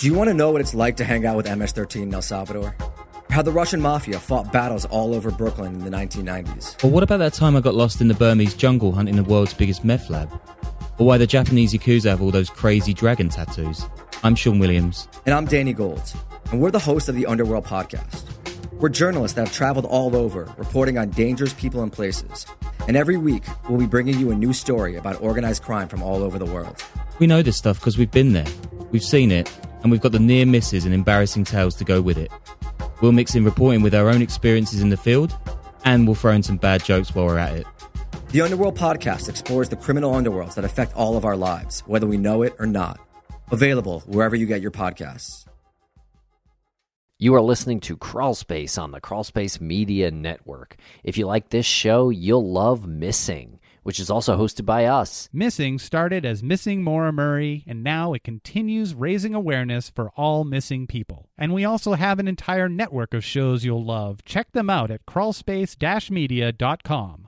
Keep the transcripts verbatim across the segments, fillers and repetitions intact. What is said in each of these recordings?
Do you want to know what it's like to hang out with M S thirteen in El Salvador? How the Russian mafia fought battles all over Brooklyn in the nineteen nineties? Or what about that time I got lost in the Burmese jungle hunting the world's biggest meth lab? Or why the Japanese Yakuza have all those crazy dragon tattoos? I'm Sean Williams. And I'm Danny Gold. And we're the hosts of the Underworld Podcast. We're journalists that have traveled all over, reporting on dangerous people and places. And every week, we'll be bringing you a new story about organized crime from all over the world. We know this stuff because we've been there, we've seen it, and we've got the near misses and embarrassing tales to go with it. We'll mix in reporting with our own experiences in the field, and we'll throw in some bad jokes while we're at it. The Underworld Podcast explores the criminal underworlds that affect all of our lives, whether we know it or not. Available wherever you get your podcasts. You are listening to Crawlspace on the Crawlspace Media Network. If you like this show, you'll love Missing, which is also hosted by us. Missing started as Missing Maura Murray, and now it continues raising awareness for all missing people. And we also have an entire network of shows you'll love. Check them out at crawlspace dash media dot com.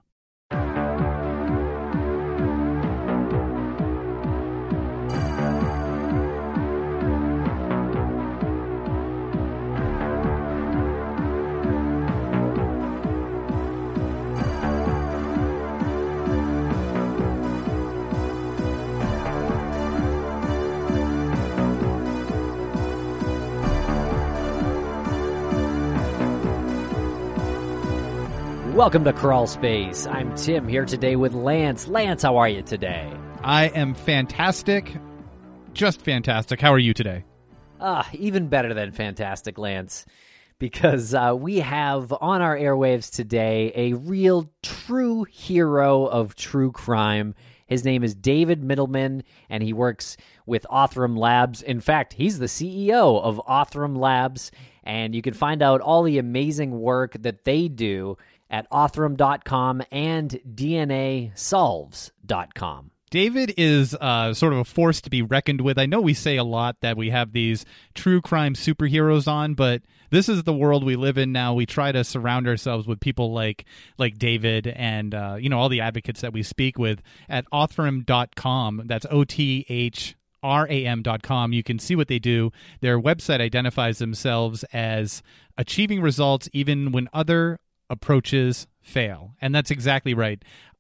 Welcome to Crawl Space. I'm Tim here today with Lance. Lance, how are you today? I am fantastic. Just fantastic. How are you today? Ah, even better than fantastic, Lance. Because uh, we have on our airwaves today a real true hero of true crime. His name is David Middleman, and he works with Othram Labs. In fact, he's the C E O of Othram Labs, and you can find out all the amazing work that they do at othram dot com and D N A solves dot com. David is uh, sort of a force to be reckoned with. I know we say a lot that we have these true crime superheroes on, but this is the world we live in now. We try to surround ourselves with people like like David and uh, you know all the advocates that we speak with at othram dot com. That's O T H R A M dot com. You can see what they do. Their website identifies themselves as achieving results even when other approaches fail. And that's exactly right.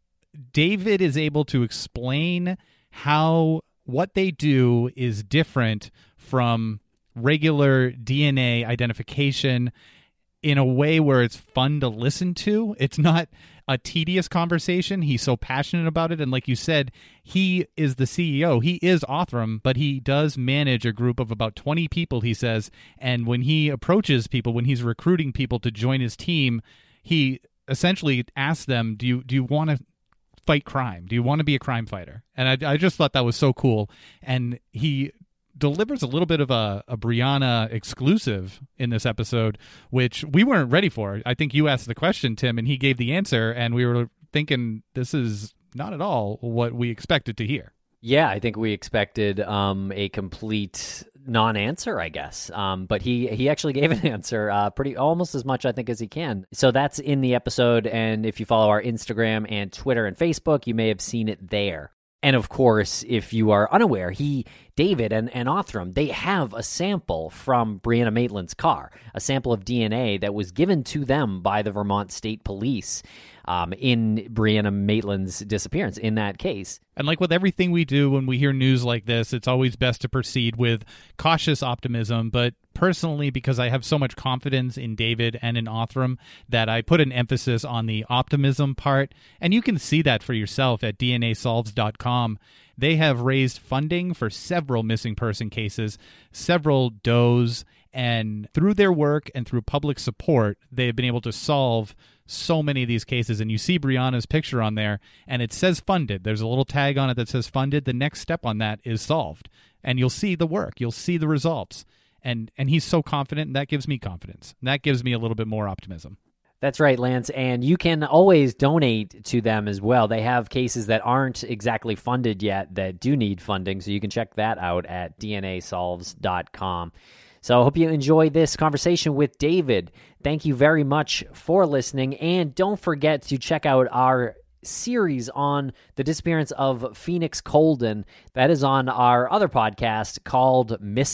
David is able to explain how what they do is different from regular D N A identification in a way where it's fun to listen to. It's not a tedious conversation. He's so passionate about it. And like you said, he is the C E O. He is Othram, but he does manage a group of about twenty people, he says. And when he approaches people, when he's recruiting people to join his team, he essentially asks them, do you do you want to fight crime? Do you want to be a crime fighter? And I, I just thought that was so cool. And he delivers a little bit of a, a Brianna exclusive in this episode, which we weren't ready for. I think you asked the question, Tim, and he gave the answer, and we were thinking this is not at all what we expected to hear. Yeah, I think we expected um, a complete non-answer, I guess. Um, but he he actually gave an answer, uh, pretty almost as much, I think, as he can. So that's in the episode, and if you follow our Instagram and Twitter and Facebook, you may have seen it there. And of course, if you are unaware, he, David and, and Othram, they have a sample from Brianna Maitland's car, a sample of D N A that was given to them by the Vermont State Police um, in Brianna Maitland's disappearance in that case. And like with everything we do when we hear news like this, it's always best to proceed with cautious optimism. But personally, because I have so much confidence in David and in Othram, that I put an emphasis on the optimism part. And you can see that for yourself at D N A solves dot com. They have raised funding for several missing person cases, several does, and through their work and through public support, they have been able to solve so many of these cases. And you see Brianna's picture on there, and it says funded. There's a little tag on it that says funded. The next step on that is solved. And you'll see the work. You'll see the results. And and he's so confident, and that gives me confidence. That gives me a little bit more optimism. That's right, Lance, and you can always donate to them as well. They have cases that aren't exactly funded yet that do need funding, so you can check that out at D N A solves dot com. So I hope you enjoy this conversation with David. Thank you very much for listening, and don't forget to check out our series on the disappearance of Phoenix Colden. That is on our other podcast called Missing.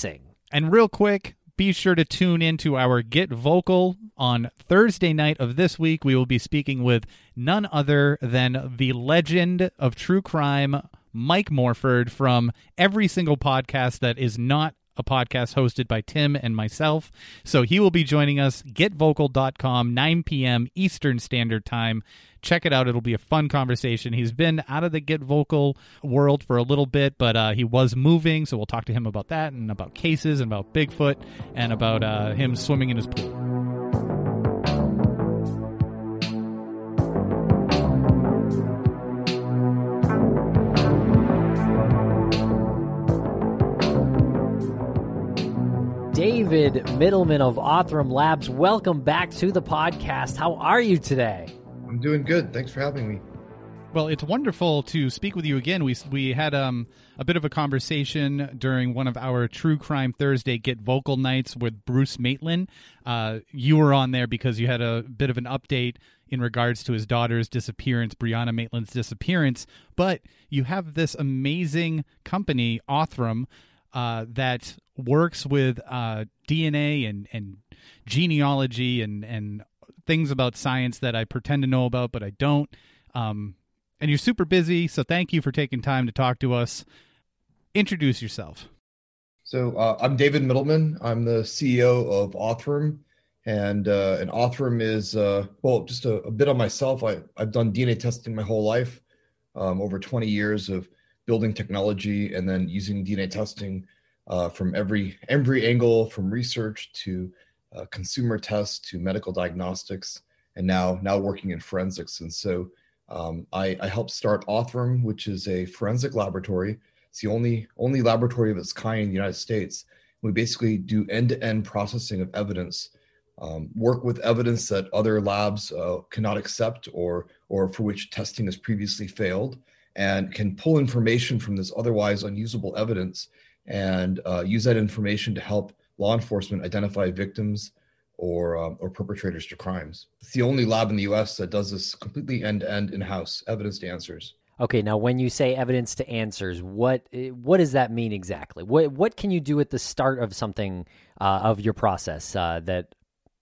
And real quick, be sure to tune into our Get Vocal on Thursday night of this week. We will be speaking with none other than the legend of true crime, Mike Morford, from every single podcast that is not a podcast hosted by Tim and myself. So he will be joining us, get vocal dot com, nine p.m. Eastern Standard Time. Check it out. It'll be a fun conversation. He's been out of the Get Vocal world for a little bit, but uh, he was moving, so we'll talk to him about that and about cases and about Bigfoot and about uh, him swimming in his pool. David Middleman of Othram Labs, welcome back to the podcast. How are you today? I'm doing good. Thanks for having me. Well, it's wonderful to speak with you again. We we had um, a bit of a conversation during one of our True Crime Thursday Get Vocal nights with Bruce Maitland. Uh, you were on there because you had a bit of an update in regards to his daughter's disappearance, Brianna Maitland's disappearance. But you have this amazing company, Othram, uh, that works with uh, D N A and, and genealogy and, and things about science that I pretend to know about, but I don't. Um, and you're super busy, so thank you for taking time to talk to us. Introduce yourself. So uh, I'm David Middleman. I'm the C E O of Othram, and uh, and Othram is uh, well, just a, a bit on myself. I I've done D N A testing my whole life, um, over twenty years of building technology and then using D N A testing uh, from every every angle, from research to uh, consumer tests to medical diagnostics, and now now working in forensics. And so um, I, I helped start Othram, which is a forensic laboratory. It's the only only laboratory of its kind in the United States. We basically do end-to-end processing of evidence, um, work with evidence that other labs uh, cannot accept or or for which testing has previously failed, and can pull information from this otherwise unusable evidence and uh, use that information to help law enforcement identify victims or uh, or perpetrators to crimes. It's the only lab in the U S that does this completely end-to-end in-house, evidence to answers. Okay, now when you say evidence to answers, what what does that mean exactly? What what can you do at the start of something uh, of your process uh, that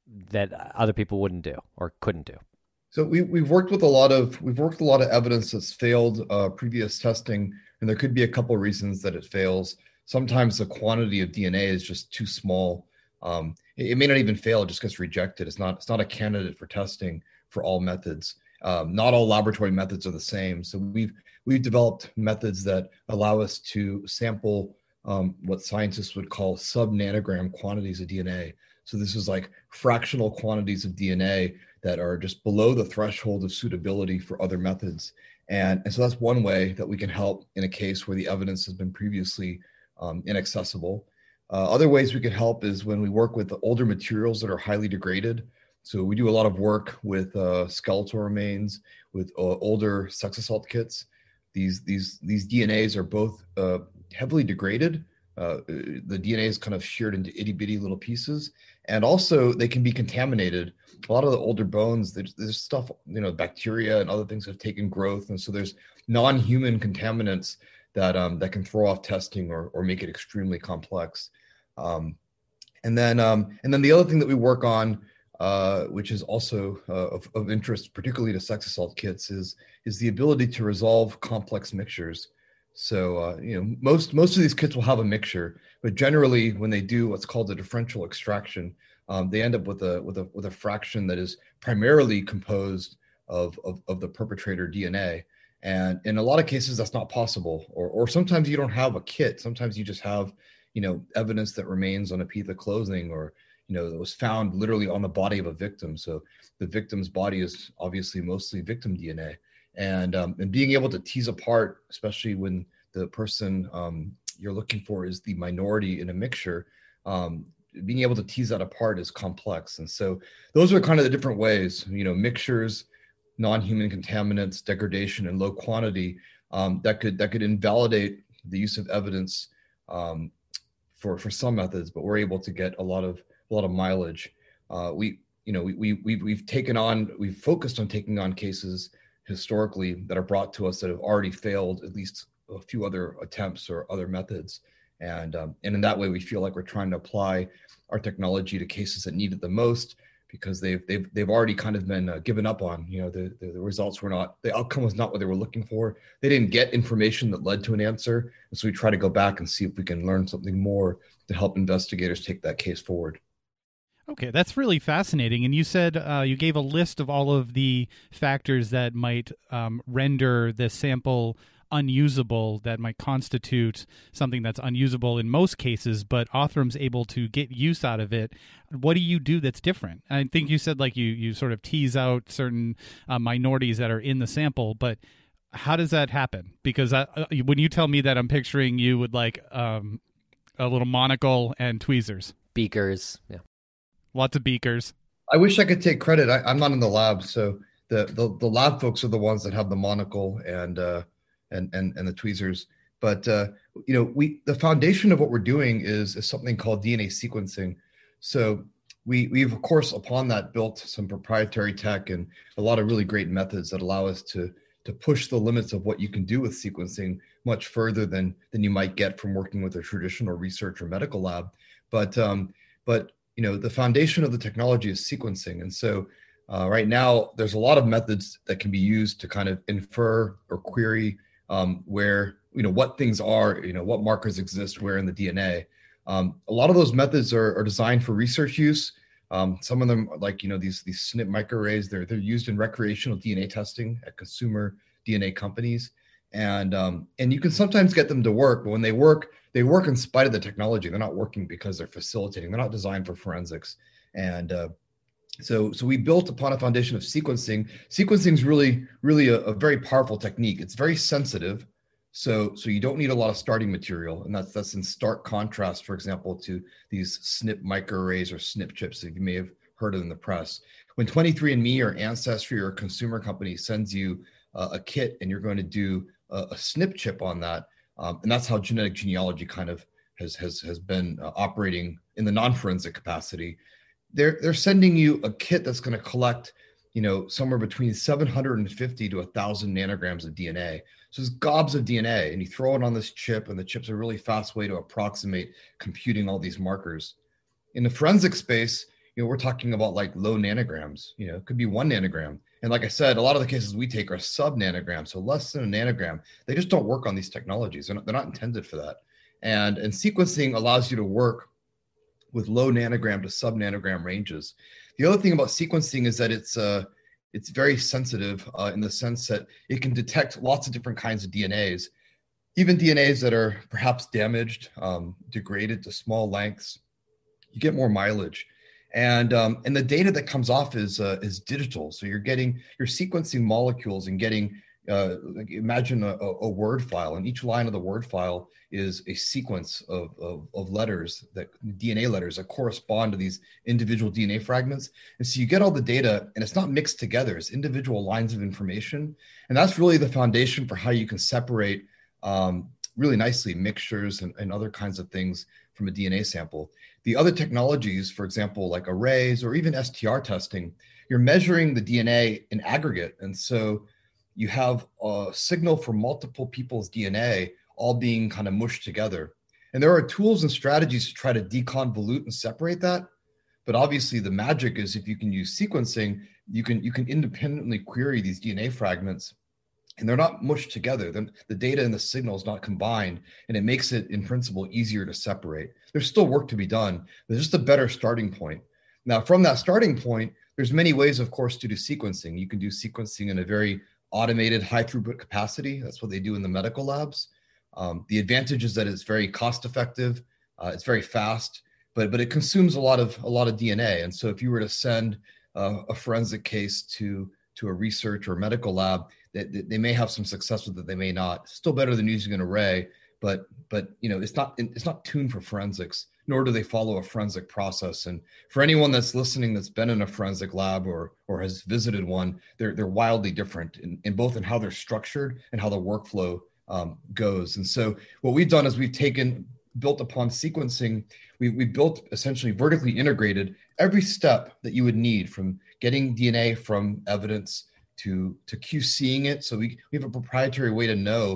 that other people wouldn't do or couldn't do? So we we've worked with a lot of we've worked with a lot of evidence that's failed uh, previous testing, and there could be a couple of reasons that it fails. Sometimes the quantity of D N A is just too small. Um, it, it may not even fail; it just gets rejected. It's not it's not a candidate for testing for all methods. Um, not all laboratory methods are the same. So we've we've developed methods that allow us to sample um, what scientists would call sub-nanogram quantities of D N A. So this is like fractional quantities of D N A that are just below the threshold of suitability for other methods. And, and so that's one way that we can help in a case where the evidence has been previously um, inaccessible. Uh, other ways we can help is when we work with the older materials that are highly degraded. So we do a lot of work with uh, skeletal remains, with uh, older sex assault kits. These these these D N As are both uh, heavily degraded. Uh, the D N A is kind of sheared into itty bitty little pieces, and also they can be contaminated. A lot of the older bones, there's, there's stuff, you know, bacteria and other things have taken growth, and so there's non-human contaminants that um, that can throw off testing or or make it extremely complex. Um, and then um, and then the other thing that we work on, uh, which is also uh, of, of interest, particularly to sex assault kits, is is the ability to resolve complex mixtures. So uh, you know, most most of these kits will have a mixture, but generally, when they do what's called a differential extraction, um, they end up with a with a with a fraction that is primarily composed of of, of the perpetrator D N A. And in a lot of cases, that's not possible. Or or sometimes you don't have a kit. Sometimes you just have, you know, evidence that remains on a piece of clothing, or you know, that was found literally on the body of a victim. So the victim's body is obviously mostly victim D N A. And um, and being able to tease apart, especially when the person um, you're looking for is the minority in a mixture, um, being able to tease that apart is complex. And so those are kind of the different ways, you know, mixtures, non-human contaminants, degradation, and low quantity um, that could that could invalidate the use of evidence um, for for some methods, but we're able to get a lot of a lot of mileage. Uh, we you know we we we've, we've taken on we've focused on taking on cases historically that are brought to us that have already failed at least a few other attempts or other methods. And, um, and in that way, we feel like we're trying to apply our technology to cases that need it the most, because they've they've they've already kind of been uh, given up on. You know, the, the the results were not, the outcome was not what they were looking for. They didn't get information that led to an answer, and so we try to go back and see if we can learn something more to help investigators take that case forward. Okay, that's really fascinating. And you said uh, you gave a list of all of the factors that might um, render the sample unusable, that might constitute something that's unusable in most cases, but Othram's able to get use out of it. What do you do that's different? I think you said like you, you sort of tease out certain uh, minorities that are in the sample, but how does that happen? Because I, uh, when you tell me that, I'm picturing you with like um, a little monocle and tweezers. Beakers, yeah. Lots of beakers. I wish I could take credit. I, I'm not in the lab, so the, the the lab folks are the ones that have the monocle and uh, and and and the tweezers. But uh, you know, we the foundation of what we're doing is is something called D N A sequencing. So we we've of course upon that built some proprietary tech and a lot of really great methods that allow us to to push the limits of what you can do with sequencing much further than than you might get from working with a traditional research or medical lab. But um, but you know, the foundation of the technology is sequencing. And so uh, right now, there's a lot of methods that can be used to kind of infer or query um, where, you know, what things are, you know, what markers exist where in the D N A. Um, a lot of those methods are, are designed for research use. Um, some of them, like, you know, these, these S N P microarrays, they're, they're used in recreational D N A testing at consumer D N A companies. And um, and you can sometimes get them to work, but when they work, they work in spite of the technology. They're not working because they're facilitating. They're not designed for forensics. And uh, so so we built upon a foundation of sequencing. Sequencing is really, really a, a very powerful technique. It's very sensitive. So so you don't need a lot of starting material. And that's that's in stark contrast, for example, to these S N P microarrays or S N P chips that you may have heard of in the press. When twenty-three and me or Ancestry or a consumer company sends you uh, a kit and you're going to do a, a S N P chip on that, um, and that's how genetic genealogy kind of has has has been uh, operating in the non-forensic capacity. They're they're sending you a kit that's going to collect, you know, somewhere between seven hundred fifty to one thousand nanograms of D N A. So it's gobs of D N A, and you throw it on this chip, and the chip's a really fast way to approximate computing all these markers. In the forensic space, you know, we're talking about like low nanograms. You know, it could be one nanogram. And like I said, a lot of the cases we take are sub nanograms, so less than a nanogram. They just don't work on these technologies. They're not, they're not intended for that. And, and sequencing allows you to work with low nanogram to sub nanogram ranges. The other thing about sequencing is that it's uh, it's very sensitive uh, in the sense that it can detect lots of different kinds of D N As, even D N As that are perhaps damaged, um, degraded to small lengths. You get more mileage. And um, and the data that comes off is uh, is digital. So you're getting you're sequencing molecules and getting uh, like imagine a, a Word file, and each line of the Word file is a sequence of, of of letters, that D N A letters that correspond to these individual D N A fragments. And so you get all the data, and it's not mixed together; it's individual lines of information. And that's really the foundation for how you can separate um, really nicely mixtures and, and other kinds of things from a D N A sample. The other technologies, for example, like arrays or even S T R testing, you're measuring the D N A in aggregate. And so you have a signal for multiple people's D N A all being kind of mushed together. And there are tools and strategies to try to deconvolute and separate that. But obviously the magic is if you can use sequencing, you can, you can independently query these D N A fragments, and they're not mushed together. Then the data and the signal is not combined, and it makes it in principle easier to separate. There's still work to be done. There's just a better starting point. Now, from that starting point, there's many ways, of course, to do sequencing. You can do sequencing in a very automated high throughput capacity. That's what they do in the medical labs. Um, the advantage is that it's very cost effective. Uh, it's very fast, but, but it consumes a lot of, a lot of D N A. And so if you were to send uh, a forensic case to, to a research or medical lab, They, they may have some success with it, they may not. Still better than using an array, but but you know it's not it's not tuned for forensics, nor do they follow a forensic process. And for anyone that's listening that's been in a forensic lab or or has visited one, they're they're wildly different in, in both in how they're structured and how the workflow um, goes. And so what we've done is we've taken built upon sequencing, we we built essentially vertically integrated every step that you would need, from getting D N A from evidence to to QCing it. So we, we have a proprietary way to know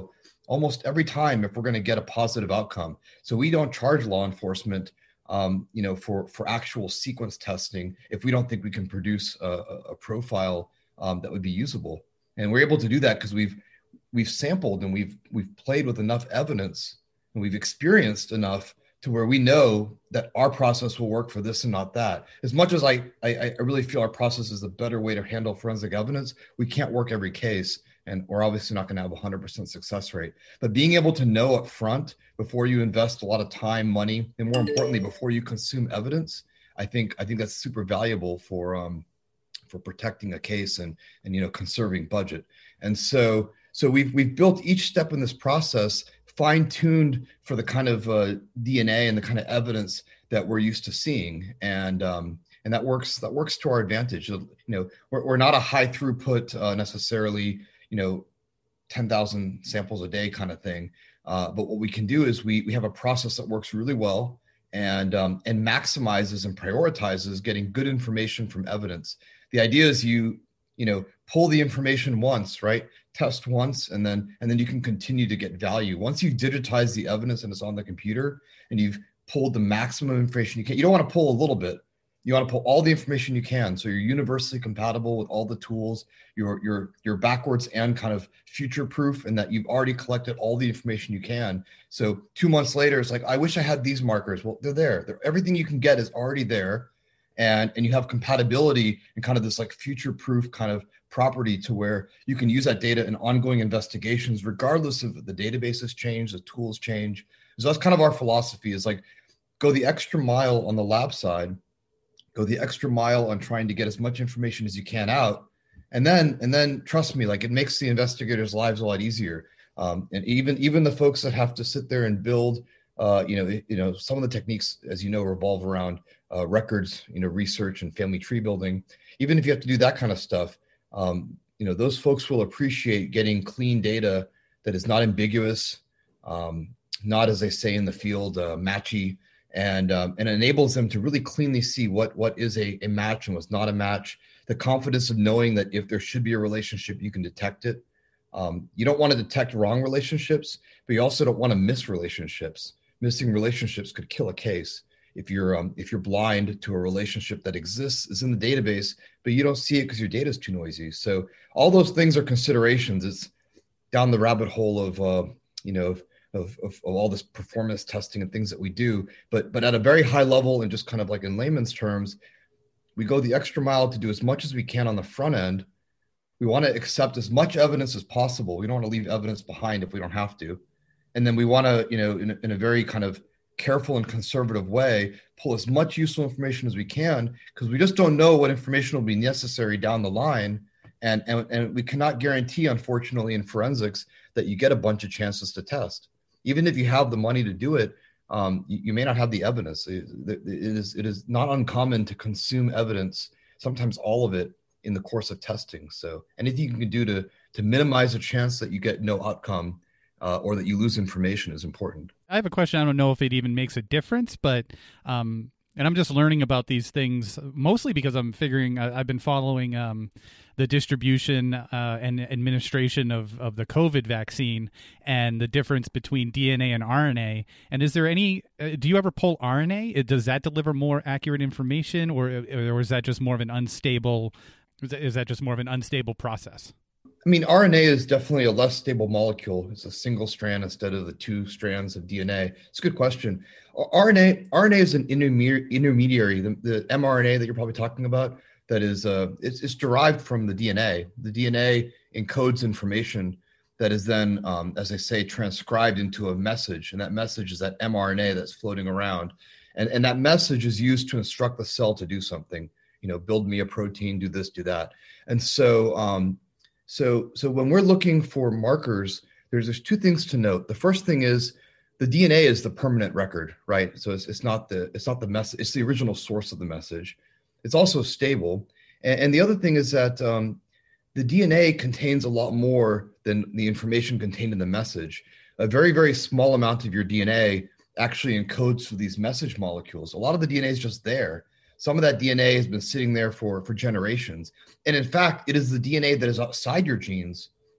almost every time if we're going to get a positive outcome. So we don't charge law enforcement, um, you know, for, for actual sequence testing if we don't think we can produce a, a profile um, that would be usable. And we're able to do that because we've we've sampled and we've we've played with enough evidence and we've experienced enough to where we know that our process will work for this and not that. As much as I, I, I really feel our process is a better way to handle forensic evidence, we can't work every case, and we're obviously not going to have a one hundred percent success rate. But being able to know up front before you invest a lot of time, money, and more importantly, before you consume evidence, I think I think that's super valuable for um, for protecting a case and and you know conserving budget. And so so we've we've built each step in this process fine-tuned for the kind of uh, D N A and the kind of evidence that we're used to seeing, and um, and that works that works to our advantage. You know, we're we're not a high throughput uh, necessarily, you know, ten thousand samples a day kind of thing, uh, but what we can do is we we have a process that works really well and um, and maximizes and prioritizes getting good information from evidence. The idea is you you know pull the information once, right? Test once, and then and then you can continue to get value. Once you've digitized the evidence and it's on the computer and you've pulled the maximum information you can, you don't want to pull a little bit. You want to pull all the information you can, so you're universally compatible with all the tools. You're you're you're backwards and kind of future proof, in that you've already collected all the information you can. So two months later, it's like, I wish I had these markers. Well, they're there. They're, everything you can get is already there, and and you have compatibility and kind of this like future proof kind of property to where you can use that data in ongoing investigations, regardless of the databases change, the tools change. So that's kind of our philosophy, is like, go the extra mile on the lab side, go the extra mile on trying to get as much information as you can out. And then, and then trust me, like, it makes the investigators' lives a lot easier. Um, and even, even the folks that have to sit there and build, uh, you know, you know, some of the techniques, as you know, revolve around uh, records, you know, research and family tree building. Even if you have to do that kind of stuff, um, you know, those folks will appreciate getting clean data that is not ambiguous, um, not, as they say in the field, uh, matchy, and um, and enables them to really cleanly see what what is a, a match and what's not a match. The confidence of knowing that if there should be a relationship, you can detect it. Um, you don't want to detect wrong relationships, but you also don't want to miss relationships. Missing relationships could kill a case. If you're um, if you're blind to a relationship that exists, is in the database, but you don't see it because your data is too noisy. So all those things are considerations. It's down the rabbit hole of uh, you know of, of, of all this performance testing and things that we do. But but at a very high level, and just kind of like in layman's terms, we go the extra mile to do as much as we can on the front end. We want to accept as much evidence as possible. We don't want to leave evidence behind if we don't have to. And then we want to, you know, in, in a very kind of careful and conservative way, pull as much useful information as we can, because we just don't know what information will be necessary down the line. And, and, and we cannot guarantee, unfortunately, in forensics, that you get a bunch of chances to test. Even if you have the money to do it, um, you, you may not have the evidence. It, it is, it is not uncommon to consume evidence, sometimes all of it, in the course of testing. So anything you can do to, to minimize the chance that you get no outcome uh, or that you lose information is important. I have a question. I don't know if it even makes a difference, but um, and I'm just learning about these things mostly because I'm figuring I, I've been following um, the distribution uh, and administration of, of the COVID vaccine and the difference between D N A and R N A. And is there any, uh, do you ever pull R N A? Does that deliver more accurate information, or, or is that just more of an unstable, is that just more of an unstable process? I mean, R N A is definitely a less stable molecule. It's a single strand instead of the two strands of D N A. It's a good question. R N A, R N A is an intermediary. The, the mRNA that you're probably talking about, that is, uh, it's, it's derived from the D N A. The D N A encodes information that is then, um, as I say, transcribed into a message. And that message is that mRNA that's floating around. And, and that message is used to instruct the cell to do something, you know, build me a protein, do this, do that. And so, um, So, so when we're looking for markers, there's, there's two things to note. The first thing is the D N A is the permanent record, right? So it's, it's not the it's not the message. It's the original source of the message. It's also stable. And, and the other thing is that um, the D N A contains a lot more than the information contained in the message. A very, very small amount of your D N A actually encodes for these message molecules. A lot of the D N A is just there. Some of that D N A has been sitting there for, for generations. And in fact, it is the D N A that is outside your genes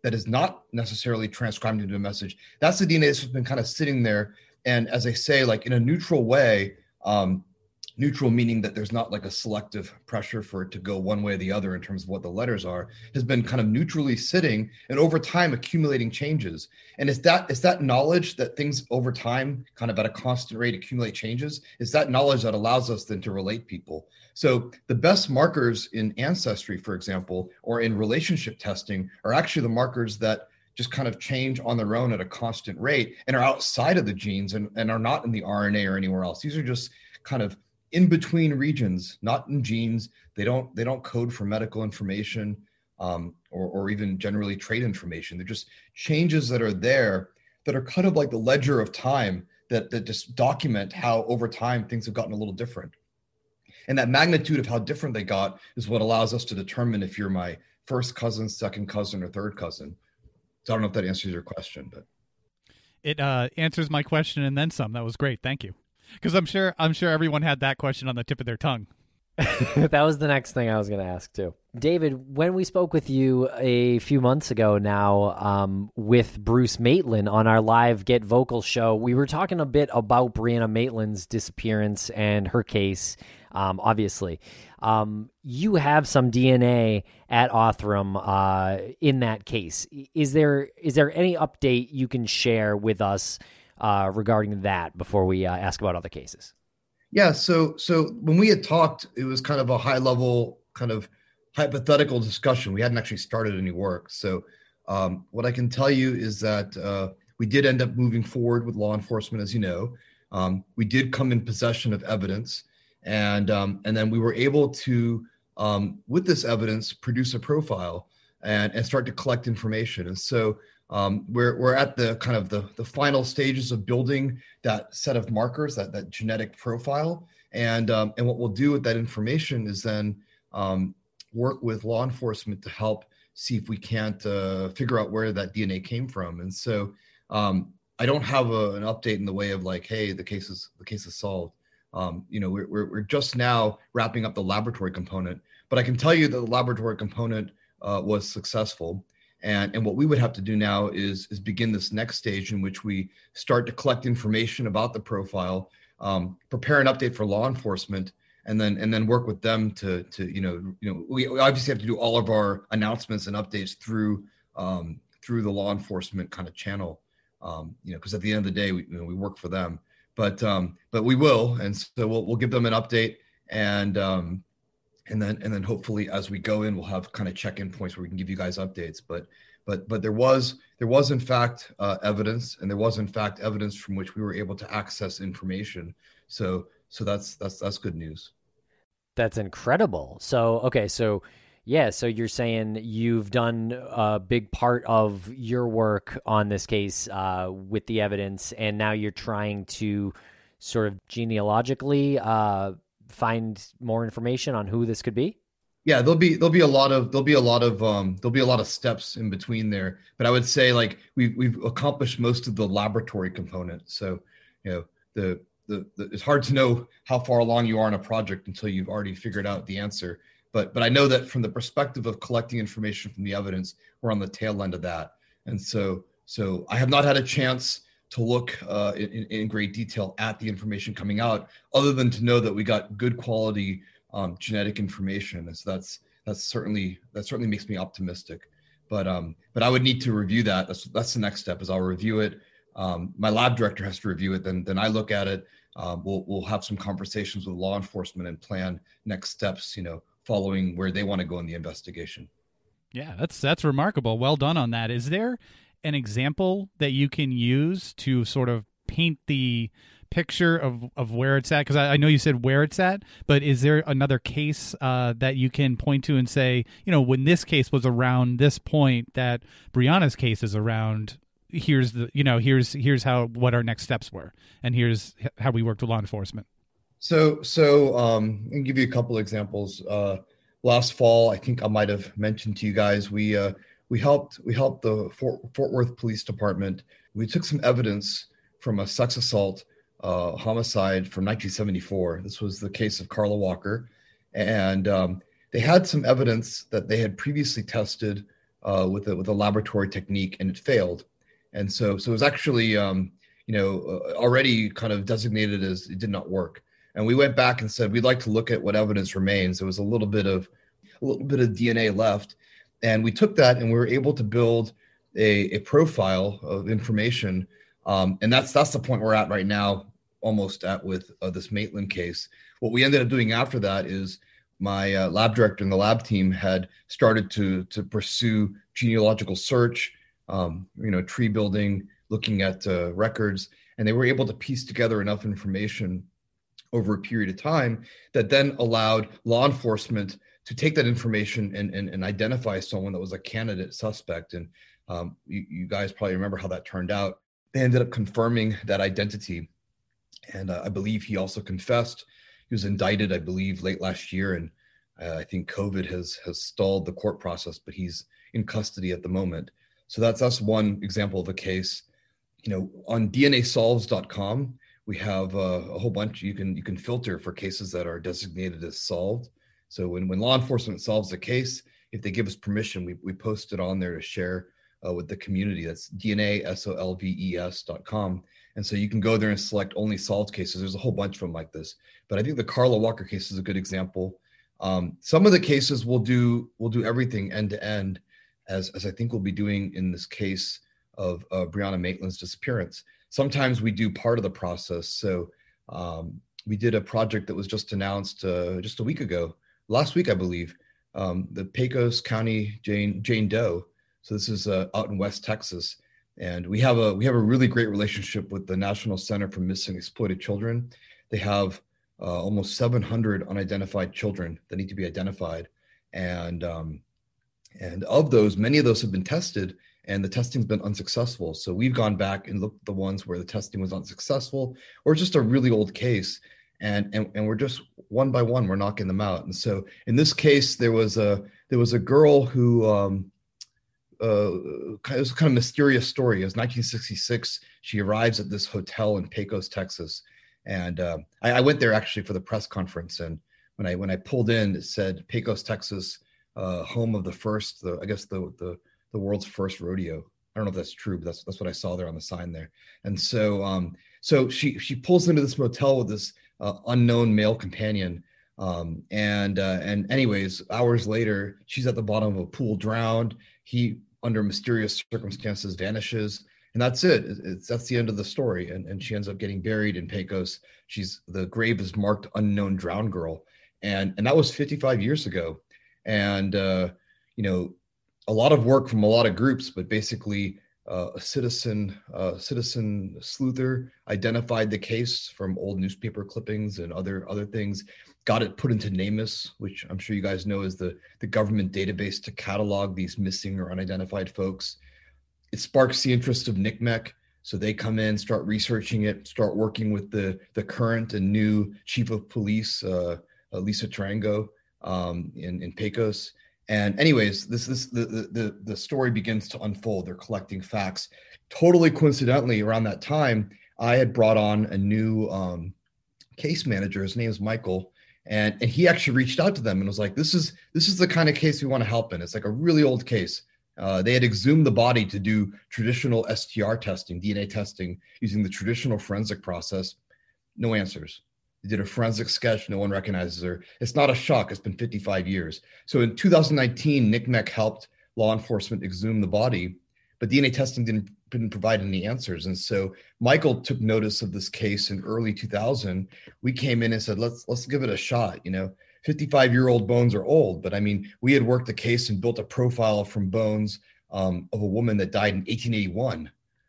that is not necessarily transcribed into a message. That's the D N A that's been kind of sitting there. And as I say, like in a neutral way, um, neutral meaning that there's not like a selective pressure for it to go one way or the other in terms of what the letters are, has been kind of neutrally sitting and over time accumulating changes. And it's that it's that knowledge that things over time kind of at a constant rate accumulate changes. It's that knowledge that allows us then to relate people. So the best markers in ancestry, for example, or in relationship testing are actually the markers that just kind of change on their own at a constant rate and are outside of the genes and, and are not in the R N A or anywhere else. These are just kind of in between regions, not in genes. They don't they don't code for medical information um, or, or even generally trait information. They're just changes that are there that are kind of like the ledger of time that, that just document how over time things have gotten a little different. And that magnitude of how different they got is what allows us to determine if you're my first cousin, second cousin, or third cousin. So I don't know if that answers your question, but it uh, answers my question and then some. That was great. Thank you. Because I'm sure I'm sure everyone had that question on the tip of their tongue. That was the next thing I was going to ask too. David, when we spoke with you a few months ago now um, with Bruce Maitland on our live Get Vocal show, we were talking a bit about Brianna Maitland's disappearance and her case, um, obviously. Um, you have some D N A at Othram uh, in that case. Is there is there any update you can share with us uh, regarding that before we uh, ask about other cases? Yeah, so so when we had talked, it was kind of a high level kind of hypothetical discussion. We hadn't actually started any work. So um, what I can tell you is that uh, we did end up moving forward with law enforcement, as you know. Um, we did come in possession of evidence, and um, and then we were able to, um, with this evidence, produce a profile and, and start to collect information. And so Um, we're we're at the kind of the, the final stages of building that set of markers, that, that genetic profile. And um, and what we'll do with that information is then um, work with law enforcement to help see if we can't uh, figure out where that D N A came from. And so um, I don't have a, an update in the way of like, hey, the case is the case is solved. Um, you know, we're, we're we're just now wrapping up the laboratory component, but I can tell you that the laboratory component uh, was successful. And, and what we would have to do now is, is begin this next stage in which we start to collect information about the profile, um, prepare an update for law enforcement, and then and then work with them to to you know you know we, we obviously have to do all of our announcements and updates through um, through the law enforcement kind of channel, um, you know, because at the end of the day we you know, we work for them, but um, but we will, and so we'll we'll give them an update and. Um, And then, and then, hopefully, as we go in, we'll have kind of check-in points where we can give you guys updates. But, but, but there was, there was in fact uh, evidence, and there was in fact evidence from which we were able to access information. So, so that's that's that's good news. That's incredible. So, okay, so yeah, so you're saying you've done a big part of your work on this case uh, with the evidence, and now you're trying to sort of genealogically uh, find more information on who this could be? Yeah, there'll be there'll be a lot of there'll be a lot of um, there'll be a lot of steps in between there. But I would say like we've we've accomplished most of the laboratory component. So you know the, the the it's hard to know how far along you are in a project until you've already figured out the answer. But but I know that from the perspective of collecting information from the evidence, we're on the tail end of that. And so so I have not had a chance to look uh, in, in great detail at the information coming out, other than to know that we got good quality um, genetic information. And so that's that's certainly that certainly makes me optimistic. But um, but I would need to review that. That's that's the next step. Is I'll review it. Um, my lab director has to review it. Then then I look at it. Uh, we'll we'll have some conversations with law enforcement and plan next steps. You know, following where they want to go in the investigation. Yeah, that's that's remarkable. Well done on that. Is there an example that you can use to sort of paint the picture of, of where it's at? Because I, I know you said where it's at, but is there another case uh, that you can point to and say, you know, when this case was around this point that Brianna's case is around, here's the, you know, here's here's how what our next steps were, and here's how we worked with law enforcement. So so um, I can give you a couple examples. Uh, last fall, I think I might have mentioned to you guys, we uh, we helped we helped the Fort, Fort Worth Police Department. We took some evidence from a sex assault uh, homicide from nineteen seventy-four. This was the case of Carla Walker, and um, they had some evidence that they had previously tested uh, with a with a laboratory technique, and it failed. And so so it was actually um, you know uh, already kind of designated as it did not work. And we went back and said we'd like to look at what evidence remains. There was a little bit of a little bit of D N A left, and we took that and we were able to build a, a profile of information. Um, and that's that's the point we're at right now, almost at with uh, this Maitland case. What we ended up doing after that is my uh, lab director and the lab team had started to to pursue genealogical search, um, you know, tree building, looking at uh, records, and they were able to piece together enough information over a period of time that then allowed law enforcement to take that information and, and, and identify someone that was a candidate suspect. And um, you, you guys probably remember how that turned out. They ended up confirming that identity. And uh, I believe he also confessed. He was indicted, I believe, late last year. And uh, I think COVID has has stalled the court process, but he's in custody at the moment. So that's that's one example of a case. You know, on D N A solves dot com, we have uh, a whole bunch. You can you can filter for cases that are designated as solved. So when, when law enforcement solves a case, if they give us permission, we, we post it on there to share uh, with the community. That's D N A solves dot com. And so you can go there and select only solved cases. There's a whole bunch of them like this. But I think the Carla Walker case is a good example. Um, some of the cases will do will do everything end to end, as, as I think we'll be doing in this case of uh, Breonna Maitland's disappearance. Sometimes we do part of the process. So um, we did a project that was just announced uh, just a week ago, last week, I believe, um, the Pecos County Jane Jane Doe. So this is uh, out in West Texas, and we have a we have a really great relationship with the National Center for Missing Exploited Children. They have uh, almost seven hundred unidentified children that need to be identified, and um, and of those, many of those have been tested, and the testing's been unsuccessful. So we've gone back and looked at the ones where the testing was unsuccessful, or just a really old case. And, and and we're just one by one, we're knocking them out. And so in this case, there was a there was a girl who um, uh, it was a kind of mysterious story. It was nineteen sixty-six. She arrives at this hotel in Pecos, Texas, and uh, I, I went there actually for the press conference. And when I when I pulled in, it said Pecos, Texas, uh, home of the first, the, I guess the the the world's first rodeo. I don't know if that's true, but that's that's what I saw there on the sign there. And so um, so she she pulls into this motel with this Uh, unknown male companion, um, and uh, and anyways, hours later, she's at the bottom of a pool, drowned. He, under mysterious circumstances, vanishes, and that's it. It's, that's the end of the story. And and she ends up getting buried in Pecos. She's the grave is marked "Unknown Drowned Girl," and and that was fifty-five years ago. And uh, you know, a lot of work from a lot of groups, but basically. Uh, a citizen, uh, citizen sleuther identified the case from old newspaper clippings and other other things, got it put into NamUs, which I'm sure you guys know is the, the government database to catalog these missing or unidentified folks. It sparks the interest of N C M E C, so they come in, start researching it, start working with the, the current and new chief of police, uh, uh, Lisa Tarango, um, in, in Pecos. And anyways, this this the, the the story begins to unfold. They're collecting facts. Totally coincidentally, around that time, I had brought on a new um, case manager. His name is Michael, and and he actually reached out to them and was like, "This is this is the kind of case we want to help in. It's like a really old case. Uh, they had exhumed the body to do traditional S T R testing, D N A testing, using the traditional forensic process. No answers." They did a forensic sketch. No one recognizes her. It's not a shock. It's been fifty-five years. So in two thousand nineteen, N C M E C helped law enforcement exhume the body, but D N A testing didn't, didn't provide any answers. And so Michael took notice of this case in early two thousand. We came in and said, let's let's give it a shot. You know, fifty-five-year-old bones are old, but I mean, we had worked the case and built a profile from bones um, of a woman that died in eighteen eighty-one.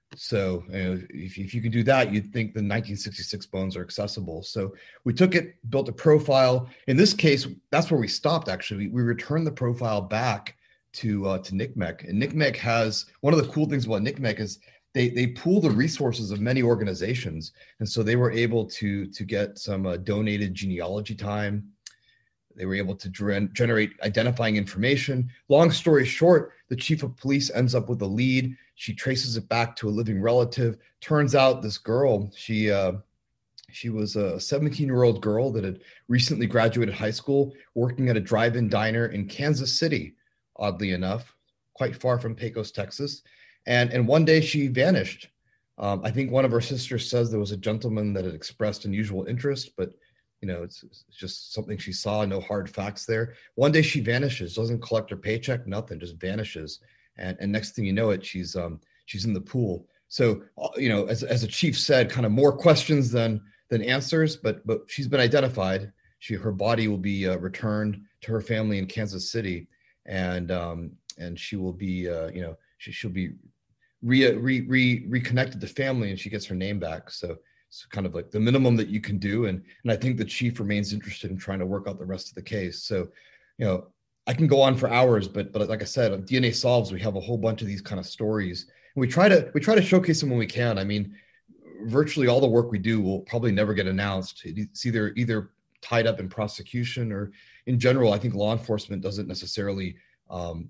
So you know, if, if you can do that, you'd think the nineteen sixty-six bones are accessible. So we took it, built a profile. In this case, that's where we stopped, actually. We, we returned the profile back to uh, to N C M E C. And N C M E C has, one of the cool things about N C M E C is they they pool the resources of many organizations. And so they were able to, to get some uh, donated genealogy time. They were able to gen- generate identifying information. Long story short, the chief of police ends up with a lead. She traces it back to a living relative. Turns out this girl, she uh, she was a seventeen-year-old girl that had recently graduated high school, working at a drive-in diner in Kansas City, oddly enough. quite far from Pecos, Texas. And, and one day she vanished. Um, I think one of her sisters says there was a gentleman that had expressed unusual interest, but you know, it's, it's just something she saw, no hard facts there. One day she vanishes, doesn't collect her paycheck, nothing, just vanishes. And, and next thing you know it, she's um, she's in the pool. So, you know, as, as the chief said, kind of more questions than than answers, but but she's been identified. She her body will be uh, returned to her family in Kansas City, and um, and she will be uh, you know she she'll be re, re re reconnected to family, and she gets her name back. So it's kind of like the minimum that you can do, and and I think the chief remains interested in trying to work out the rest of the case. So, you know, I can go on for hours, but but like I said, on D N A Solves, we have a whole bunch of these kind of stories. And we try to we try to showcase them when we can. I mean, virtually all the work we do will probably never get announced. It's either either tied up in prosecution, or in general, I think law enforcement doesn't necessarily um,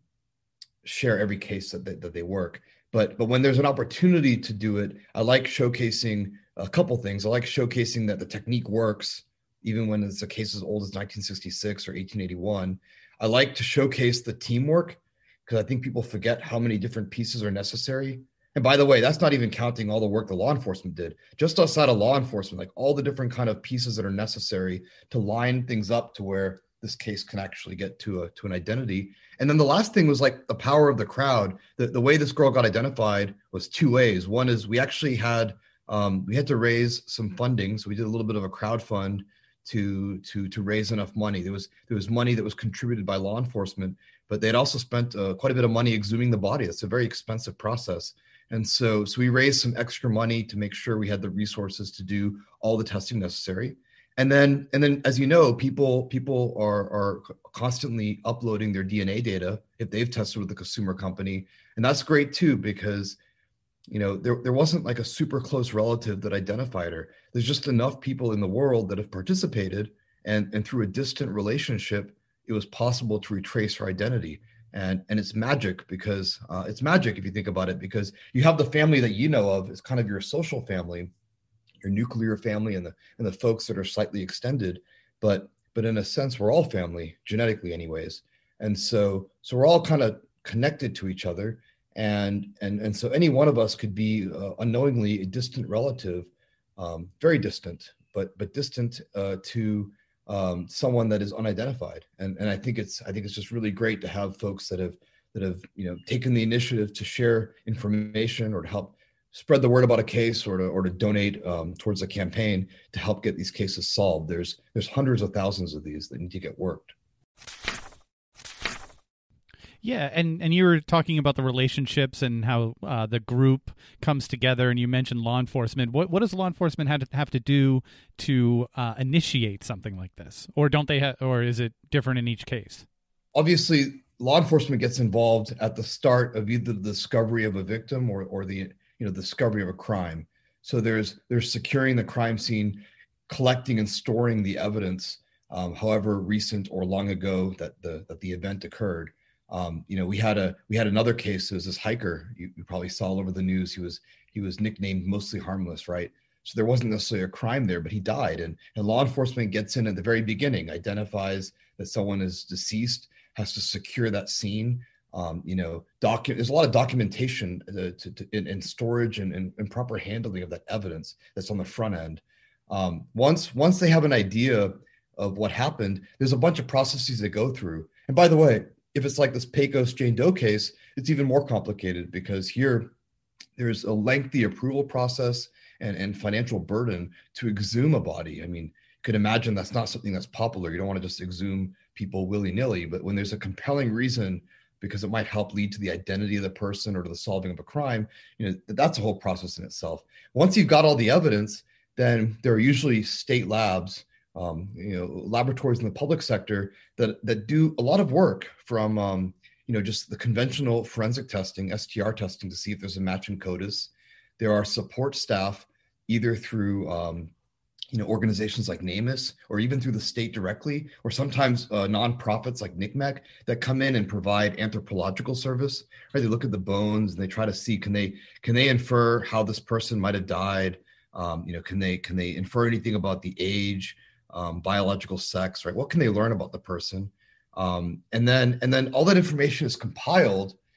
share every case that they, that they work. But but when there's an opportunity to do it, I like showcasing a couple things. I like showcasing that the technique works, even when it's a case as old as nineteen sixty-six or eighteen eighty-one. I like to showcase the teamwork, because I think people forget how many different pieces are necessary. And by the way, that's not even counting all the work the law enforcement did. Just outside of law enforcement, like all the different kind of pieces that are necessary to line things up to where this case can actually get to a to an identity. And then the last thing was like the power of the crowd. The, the way this girl got identified was two ways. One is we actually had um, we had to raise some funding, so we did a little bit of a crowd fund to to to raise enough money. There was there was money that was contributed by law enforcement, but they'd also spent uh, quite a bit of money exhuming the body. It's a very expensive process. And so, so we raised some extra money to make sure we had the resources to do all the testing necessary. And then, and then, as you know, people people are are constantly uploading their D N A data if they've tested with the consumer company, and that's great too, because you know there there wasn't like a super close relative that identified her. There's just enough people in the world that have participated, and and through a distant relationship, it was possible to retrace her identity. And and it's magic because uh, it's magic if you think about it, because you have the family that you know of as kind of your social family, your nuclear family, and the and the folks that are slightly extended, but but in a sense we're all family genetically anyways. And so so we're all kind of connected to each other, and and and so any one of us could be uh, unknowingly a distant relative, um, very distant, but but distant uh, to um, someone that is unidentified. And and I think it's I think it's just really great to have folks that have that have you know taken the initiative to share information or to help spread the word about a case, or to or to donate um, towards a campaign to help get these cases solved. There's there's hundreds of thousands of these that need to get worked. Yeah, and, and you were talking about the relationships and how uh, the group comes together, and you mentioned law enforcement. What what does law enforcement have to, have to do to uh, initiate something like this, or don't they? Ha- or is it different in each case? Obviously, law enforcement gets involved at the start of either the discovery of a victim or or the you know the discovery of a crime. So there's there's securing the crime scene, collecting and storing the evidence, um, however recent or long ago that the that the event occurred. Um, you know, we had a we had another case. There was this hiker. You, you probably saw all over the news. He was he was nicknamed Mostly Harmless, right? So there wasn't necessarily a crime there, but he died. And, and law enforcement gets in at the very beginning, identifies that someone is deceased, has to secure that scene. Um, you know, docu- there's a lot of documentation uh, to, to, in, in storage and, and, and proper handling of that evidence that's on the front end. Um, once once they have an idea of what happened, there's a bunch of processes they go through. And by the way, if it's like this Pecos Jane Doe case, it's even more complicated, because here there's a lengthy approval process and, and financial burden to exhume a body. I mean, you could imagine that's not something that's popular. You don't want to just exhume people willy-nilly, but when there's a compelling reason, because it might help lead to the identity of the person or to the solving of a crime, you know, that's a whole process in itself. Once you've got all the evidence, then there are usually state labs, Um, you know, laboratories in the public sector that that do a lot of work, from um, you know just the conventional forensic testing, S T R testing, to see if there's a match in CODIS. There are support staff, either through um, you know organizations like NamUs, or even through the state directly, or sometimes uh, nonprofits like N C M E C that come in and provide anthropological service. Right, they look at the bones and they try to see can they can they infer how this person might have died. Um, you know, can they can they infer anything about the age? Um, biological sex, right? What can they learn about the person? Um, and then, and then all that information is compiled,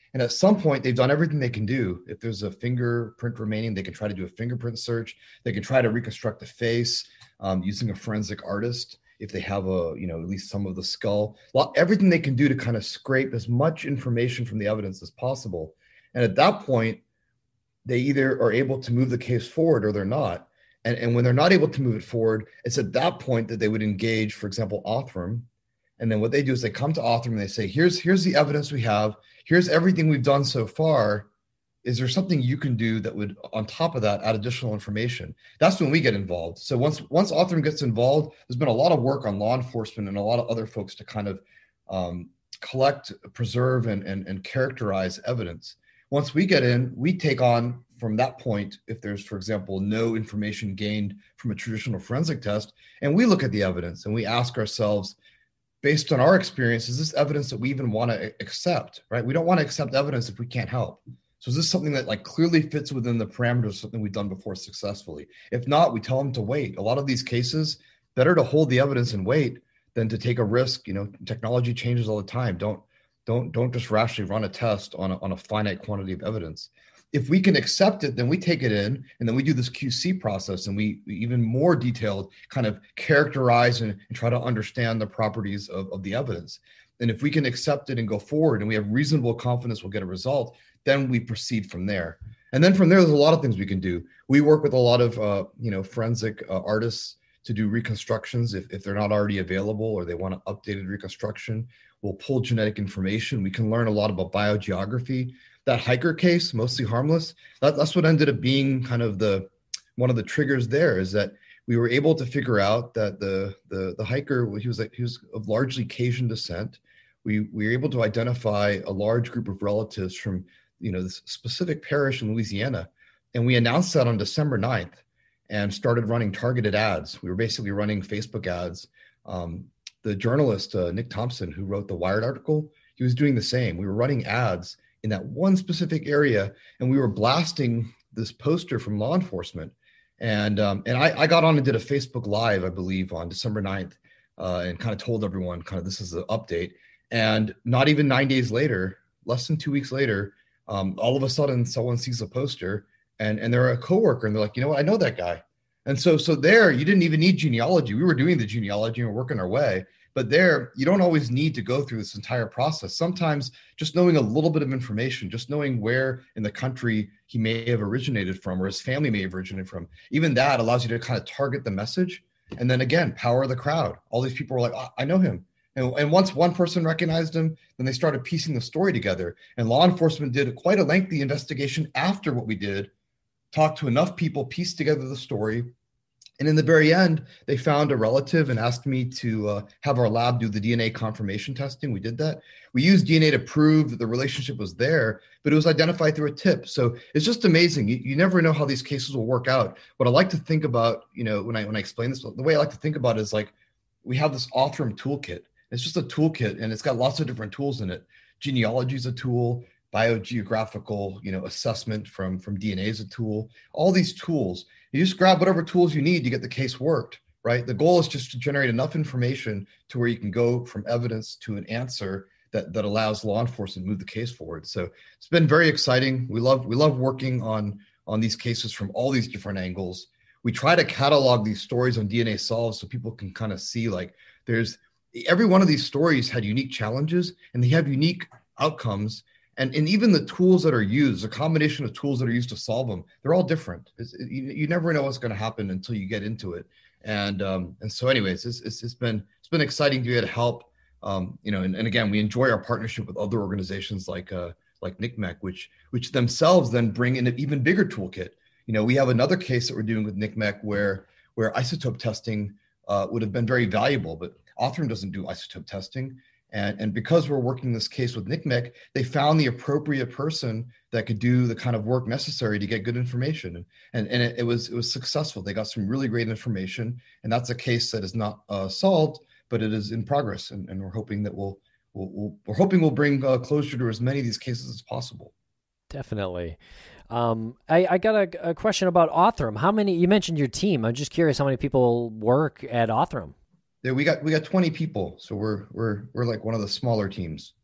And at some point, they've done everything they can do. If there's a fingerprint remaining, they can try to do a fingerprint search. They can try to reconstruct the face um, using a forensic artist if they have a, you know, at least some of the skull. Well, everything they can do to kind of scrape as much information from the evidence as possible. And at that point, they either are able to move the case forward or they're not. And, and when they're not able to move it forward, it's at that point that they would engage, for example, Othram. And then what they do is they come to Othram and they say, here's, here's the evidence we have. Here's everything we've done so far. Is there something you can do that would, on top of that, add additional information? That's when we get involved. So once once Othram gets involved, there's been a lot of work on law enforcement and a lot of other folks to kind of um, collect, preserve, and, and, and characterize evidence. Once we get in, we take on from that point, if there's, for example, no information gained from a traditional forensic test, and we look at the evidence and we ask ourselves, based on our experience, is this evidence that we even want to accept, right? We don't want to accept evidence if we can't help. So is this something that like clearly fits within the parameters of something we've done before successfully? If not, we tell them to wait. A lot of these cases, better to hold the evidence and wait than to take a risk. You know, technology changes all the time. Don't don't don't just rashly run a test on a, on a finite quantity of evidence. If we can accept it, then we take it in, and then we do this Q C process, and we, we even more detailed kind of characterize and, and try to understand the properties of, of the evidence. And if we can accept it and go forward, and we have reasonable confidence we'll get a result, then we proceed from there. And then from there, there's a lot of things we can do. We work with a lot of uh, you know forensic uh, artists to do reconstructions if, if they're not already available or they want an updated reconstruction. We'll pull genetic information. We can learn a lot about biogeography. That hiker case, mostly harmless, that, that's what ended up being kind of the one of the triggers there, is that we were able to figure out that the the the hiker, he was like, he was of largely Cajun descent. We we were able to identify a large group of relatives from, you know, this specific parish in Louisiana. And we announced that on December ninth and started running targeted ads. We were basically running Facebook ads. Um, the journalist, uh, Nick Thompson, who wrote the Wired article, he was doing the same. We were running ads in that one specific area, and we were blasting this poster from law enforcement. And um, and I, I got on and did a Facebook Live, I believe, on December ninth, uh, and kind of told everyone kind of this is the update. And not even nine days later, less than two weeks later, um, all of a sudden someone sees a poster and, and they're a coworker, and they're like, you know what, I know that guy. And so so there, you didn't even need genealogy. We were doing the genealogy and we're working our way. But there, you don't always need to go through this entire process. Sometimes just knowing a little bit of information, just knowing where in the country he may have originated from or his family may have originated from, even that allows you to kind of target the message. And then again, power the crowd. All these people were like, oh, I know him. And, and once one person recognized him, then they started piecing the story together. And law enforcement did quite a lengthy investigation after what we did, talked to enough people, pieced together the story. And in the very end, they found a relative and asked me to uh, have our lab do the D N A confirmation testing. We did that. We used D N A to prove that the relationship was there, but it was identified through a tip. So it's just amazing. You, you never know how these cases will work out. What I like to think about, you know, when I when I explain this, the way I like to think about it is like we have this Othram toolkit. It's just a toolkit, and it's got lots of different tools in it. Genealogy is a tool. Biogeographical, you know, assessment from from D N A is a tool. All these tools. You just grab whatever tools you need to get the case worked, right? The goal is just to generate enough information to where you can go from evidence to an answer that, that allows law enforcement to move the case forward. So it's been very exciting. We love we love working on, on these cases from all these different angles. We try to catalog these stories on D N A Solves so people can kind of see like there's every one of these stories had unique challenges and they have unique outcomes. And, and even the tools that are used, a combination of tools that are used to solve them, they're all different. It's, it, you, you never know what's going to happen until you get into it. And um, and so anyways, it's, it's, it's been it's been exciting to be able to help. Um, you know, and, and again, we enjoy our partnership with other organizations like uh, like N C M E C, which which themselves then bring in an even bigger toolkit. You know, we have another case that we're doing with N C M E C where where isotope testing uh, would have been very valuable, but Othram doesn't do isotope testing. And, and because we're working this case with N C M E C, they found the appropriate person that could do the kind of work necessary to get good information. And, and, and it, it was it was successful. They got some really great information. And that's a case that is not uh, solved, but it is in progress. And, and we're hoping that we'll, we'll, we'll we're hoping we'll bring uh, closure to as many of these cases as possible. Definitely. Um, I, I got a, a question about Othram. How many, you mentioned your team. I'm just curious how many people work at Othram. Yeah, we got we got twenty people, so we're we're we're like one of the smaller teams.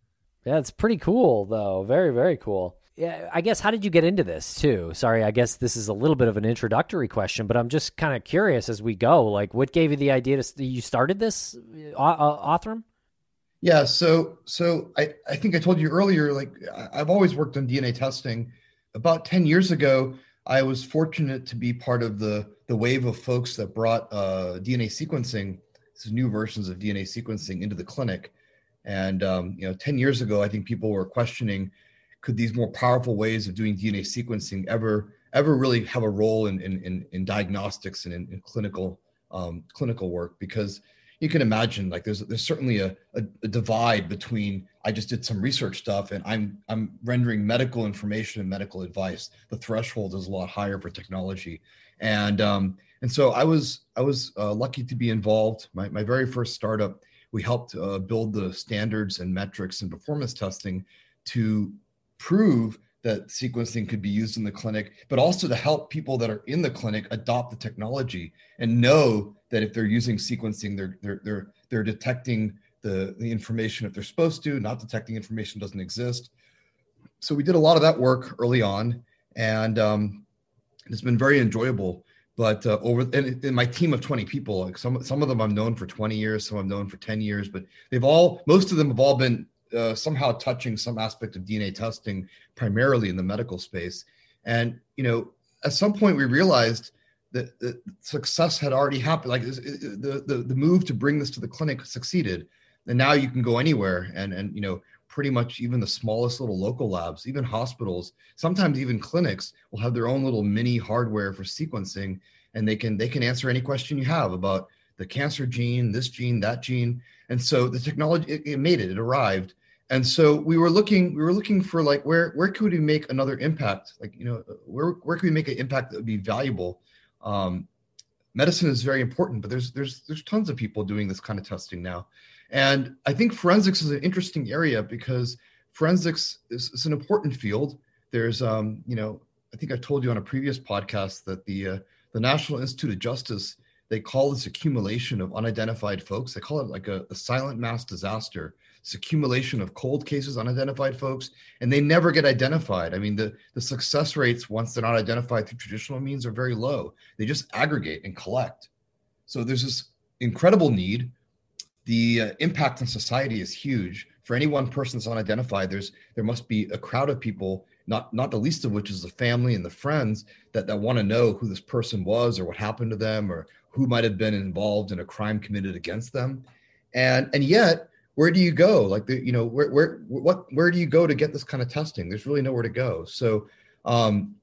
Yeah, it's pretty cool, though. Very, very cool. Yeah, I guess, how did you get into this, too? Sorry, I guess this is a little bit of an introductory question, but I'm just kind of curious as we go. Like, what gave you the idea to, you started this, uh, uh, Othram? Yeah, so so I, I think I told you earlier, like I've always worked on D N A testing. About ten years ago, I was fortunate to be part of the, the wave of folks that brought uh, D N A sequencing, these new versions of D N A sequencing into the clinic. And um, you know, ten years ago, I think people were questioning, could these more powerful ways of doing D N A sequencing ever ever really have a role in in, in, in diagnostics and in, in clinical um, clinical work? Because you can imagine, like there's there's certainly a, a, a divide between I just did some research stuff and I'm I'm rendering medical information and medical advice. The threshold is a lot higher for technology, and um, and so I was I was uh, lucky to be involved. My my very first startup, we helped uh, build the standards and metrics and performance testing to prove that sequencing could be used in the clinic, but also to help people that are in the clinic adopt the technology and know that if they're using sequencing, they're they're they're they're detecting the, the information if they're supposed to, not detecting information doesn't exist. So we did a lot of that work early on, and um, it's been very enjoyable. But uh, over and in my team of twenty people, like some some of them I've known for twenty years, some I've known for ten years, but they've all most of them have all been Uh, somehow touching some aspect of D N A testing, primarily in the medical space. And, you know, at some point we realized that, that success had already happened. Like the, the, the move to bring this to the clinic succeeded. And now you can go anywhere and, and, you know, pretty much even the smallest little local labs, even hospitals, sometimes even clinics will have their own little mini hardware for sequencing. And they can, they can answer any question you have about the cancer gene, this gene, that gene. And so the technology, it, it made it, it arrived. And so we were looking, we were looking for like, where, where could we make another impact? Like, you know, where, where could we make an impact that would be valuable? Um, medicine is very important, but there's, there's, there's tons of people doing this kind of testing now. And I think forensics is an interesting area because forensics is, is an important field. There's, um, you know, I think I told you on a previous podcast that the, uh, the National Institute of Justice, they call this accumulation of unidentified folks. They call it like a, a silent mass disaster. It's accumulation of cold cases, unidentified folks, and they never get identified. I mean, the, the success rates, once they're not identified through traditional means, are very low. They just aggregate and collect. So there's this incredible need. The uh, impact on society is huge. For any one person that's unidentified, there's there must be a crowd of people, not not the least of which is the family and the friends that, that want to know who this person was or what happened to them or who might have been involved in a crime committed against them. And and yet, where do you go? Like, the, you know, where, where, what, where do you go to get this kind of testing? There's really nowhere to go. So, um,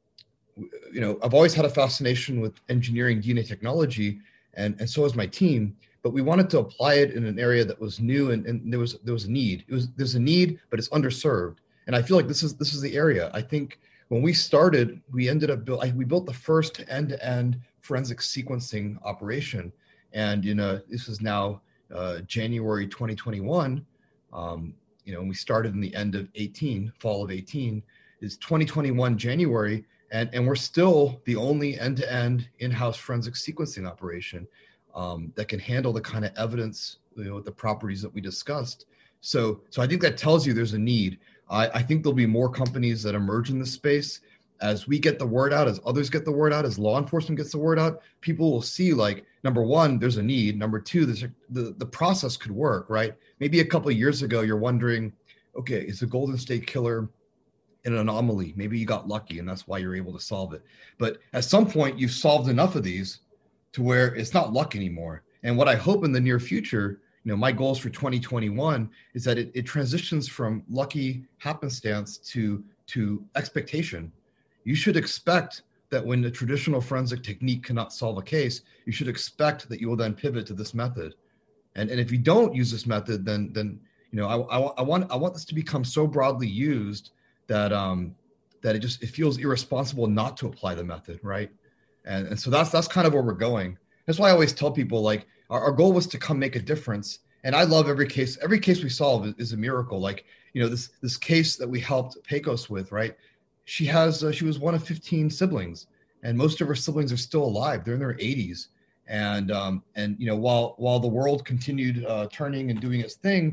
you know, I've always had a fascination with engineering D N A technology, and, and so has my team, but we wanted to apply it in an area that was new and, and there was, there was a need. It was, there's a need, but it's underserved. And I feel like this is, this is the area. I think when we started, we ended up, build, I, we built the first end-to-end forensic sequencing operation. And, you know, this is now, Uh, January twenty twenty-one, um, you know, and we started in the end of eighteen, fall of eighteen, is twenty twenty-one January, and, and we're still the only end-to-end in-house forensic sequencing operation um, that can handle the kind of evidence, you know, the properties that we discussed. So, so I think that tells you there's a need. I, I think there'll be more companies that emerge in this space. As we get the word out, as others get the word out, as law enforcement gets the word out, people will see, like, number one, there's a need. Number two, there's a, the, the process could work, right? Maybe a couple of years ago, you're wondering, okay, is the Golden State Killer an anomaly? Maybe you got lucky and that's why you're able to solve it. But at some point, you've solved enough of these to where it's not luck anymore. And what I hope in the near future, you know, my goals for twenty twenty-one is that it, it transitions from lucky happenstance to, to expectation. You should expect that when the traditional forensic technique cannot solve a case, you should expect that you will then pivot to this method. And, and if you don't use this method, then, then you know, I, I, I want I want this to become so broadly used that um, that it just it feels irresponsible not to apply the method, right? And, and so that's that's kind of where we're going. That's why I always tell people, like, our, our goal was to come make a difference. And I love every case. Every case we solve is, is a miracle. Like, you know, this this case that we helped Pecos with, right? She has, uh, she was one of fifteen siblings, and most of her siblings are still alive. They're in their eighties. And, um, and, you know, while, while the world continued uh, turning and doing its thing,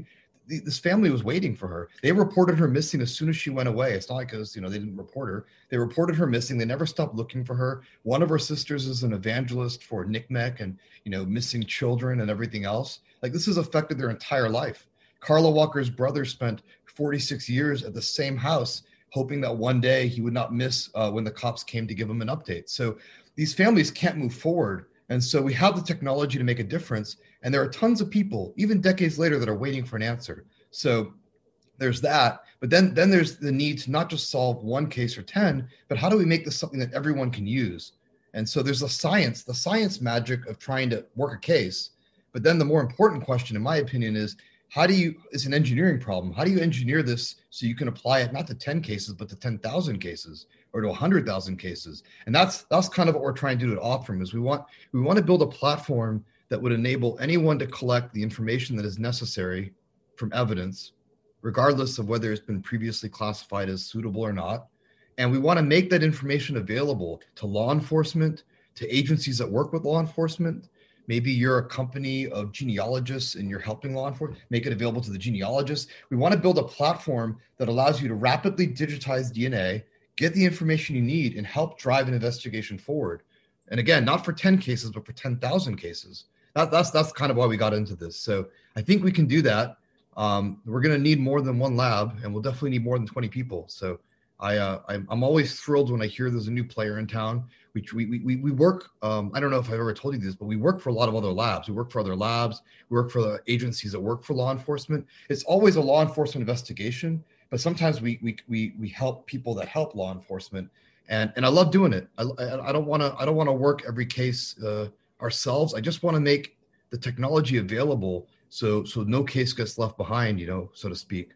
this family was waiting for her. They reported her missing as soon as she went away. It's not like it was, you know, they didn't report her. They reported her missing. They never stopped looking for her. One of her sisters is an evangelist for N C M E C and, you know, missing children and everything else. Like, this has affected their entire life. Carla Walker's brother spent forty-six years at the same house, hoping that one day he would not miss uh, when the cops came to give him an update. So these families can't move forward. And so we have the technology to make a difference. And there are tons of people, even decades later, that are waiting for an answer. So there's that. But then, then there's the need to not just solve one case or ten, but how do we make this something that everyone can use? And so there's a science, the science magic of trying to work a case. But then the more important question, in my opinion, is how do you, it's an engineering problem. How do you engineer this so you can apply it not to ten cases, but to ten thousand cases or to one hundred thousand cases? And that's that's kind of what we're trying to do at Othram, is we want we want to build a platform that would enable anyone to collect the information that is necessary from evidence, regardless of whether it's been previously classified as suitable or not. And we want to make that information available to law enforcement, to agencies that work with law enforcement. Maybe you're a company of genealogists and you're helping law enforcement, make it available to the genealogists. We want to build a platform that allows you to rapidly digitize D N A, get the information you need, and help drive an investigation forward. And again, not for ten cases, but for ten thousand cases. That, that's that's kind of why we got into this. So I think we can do that. Um, we're going to need more than one lab, and we'll definitely need more than twenty people. So I, uh, I'm, I'm always thrilled when I hear there's a new player in town. We we we, we work. Um, I don't know if I've ever told you this, but we work for a lot of other labs. We work for other labs. We work for the agencies that work for law enforcement. It's always a law enforcement investigation, but sometimes we we we we help people that help law enforcement, and and I love doing it. I I don't want to I don't want to work every case uh, ourselves. I just want to make the technology available so so no case gets left behind, you know, so to speak.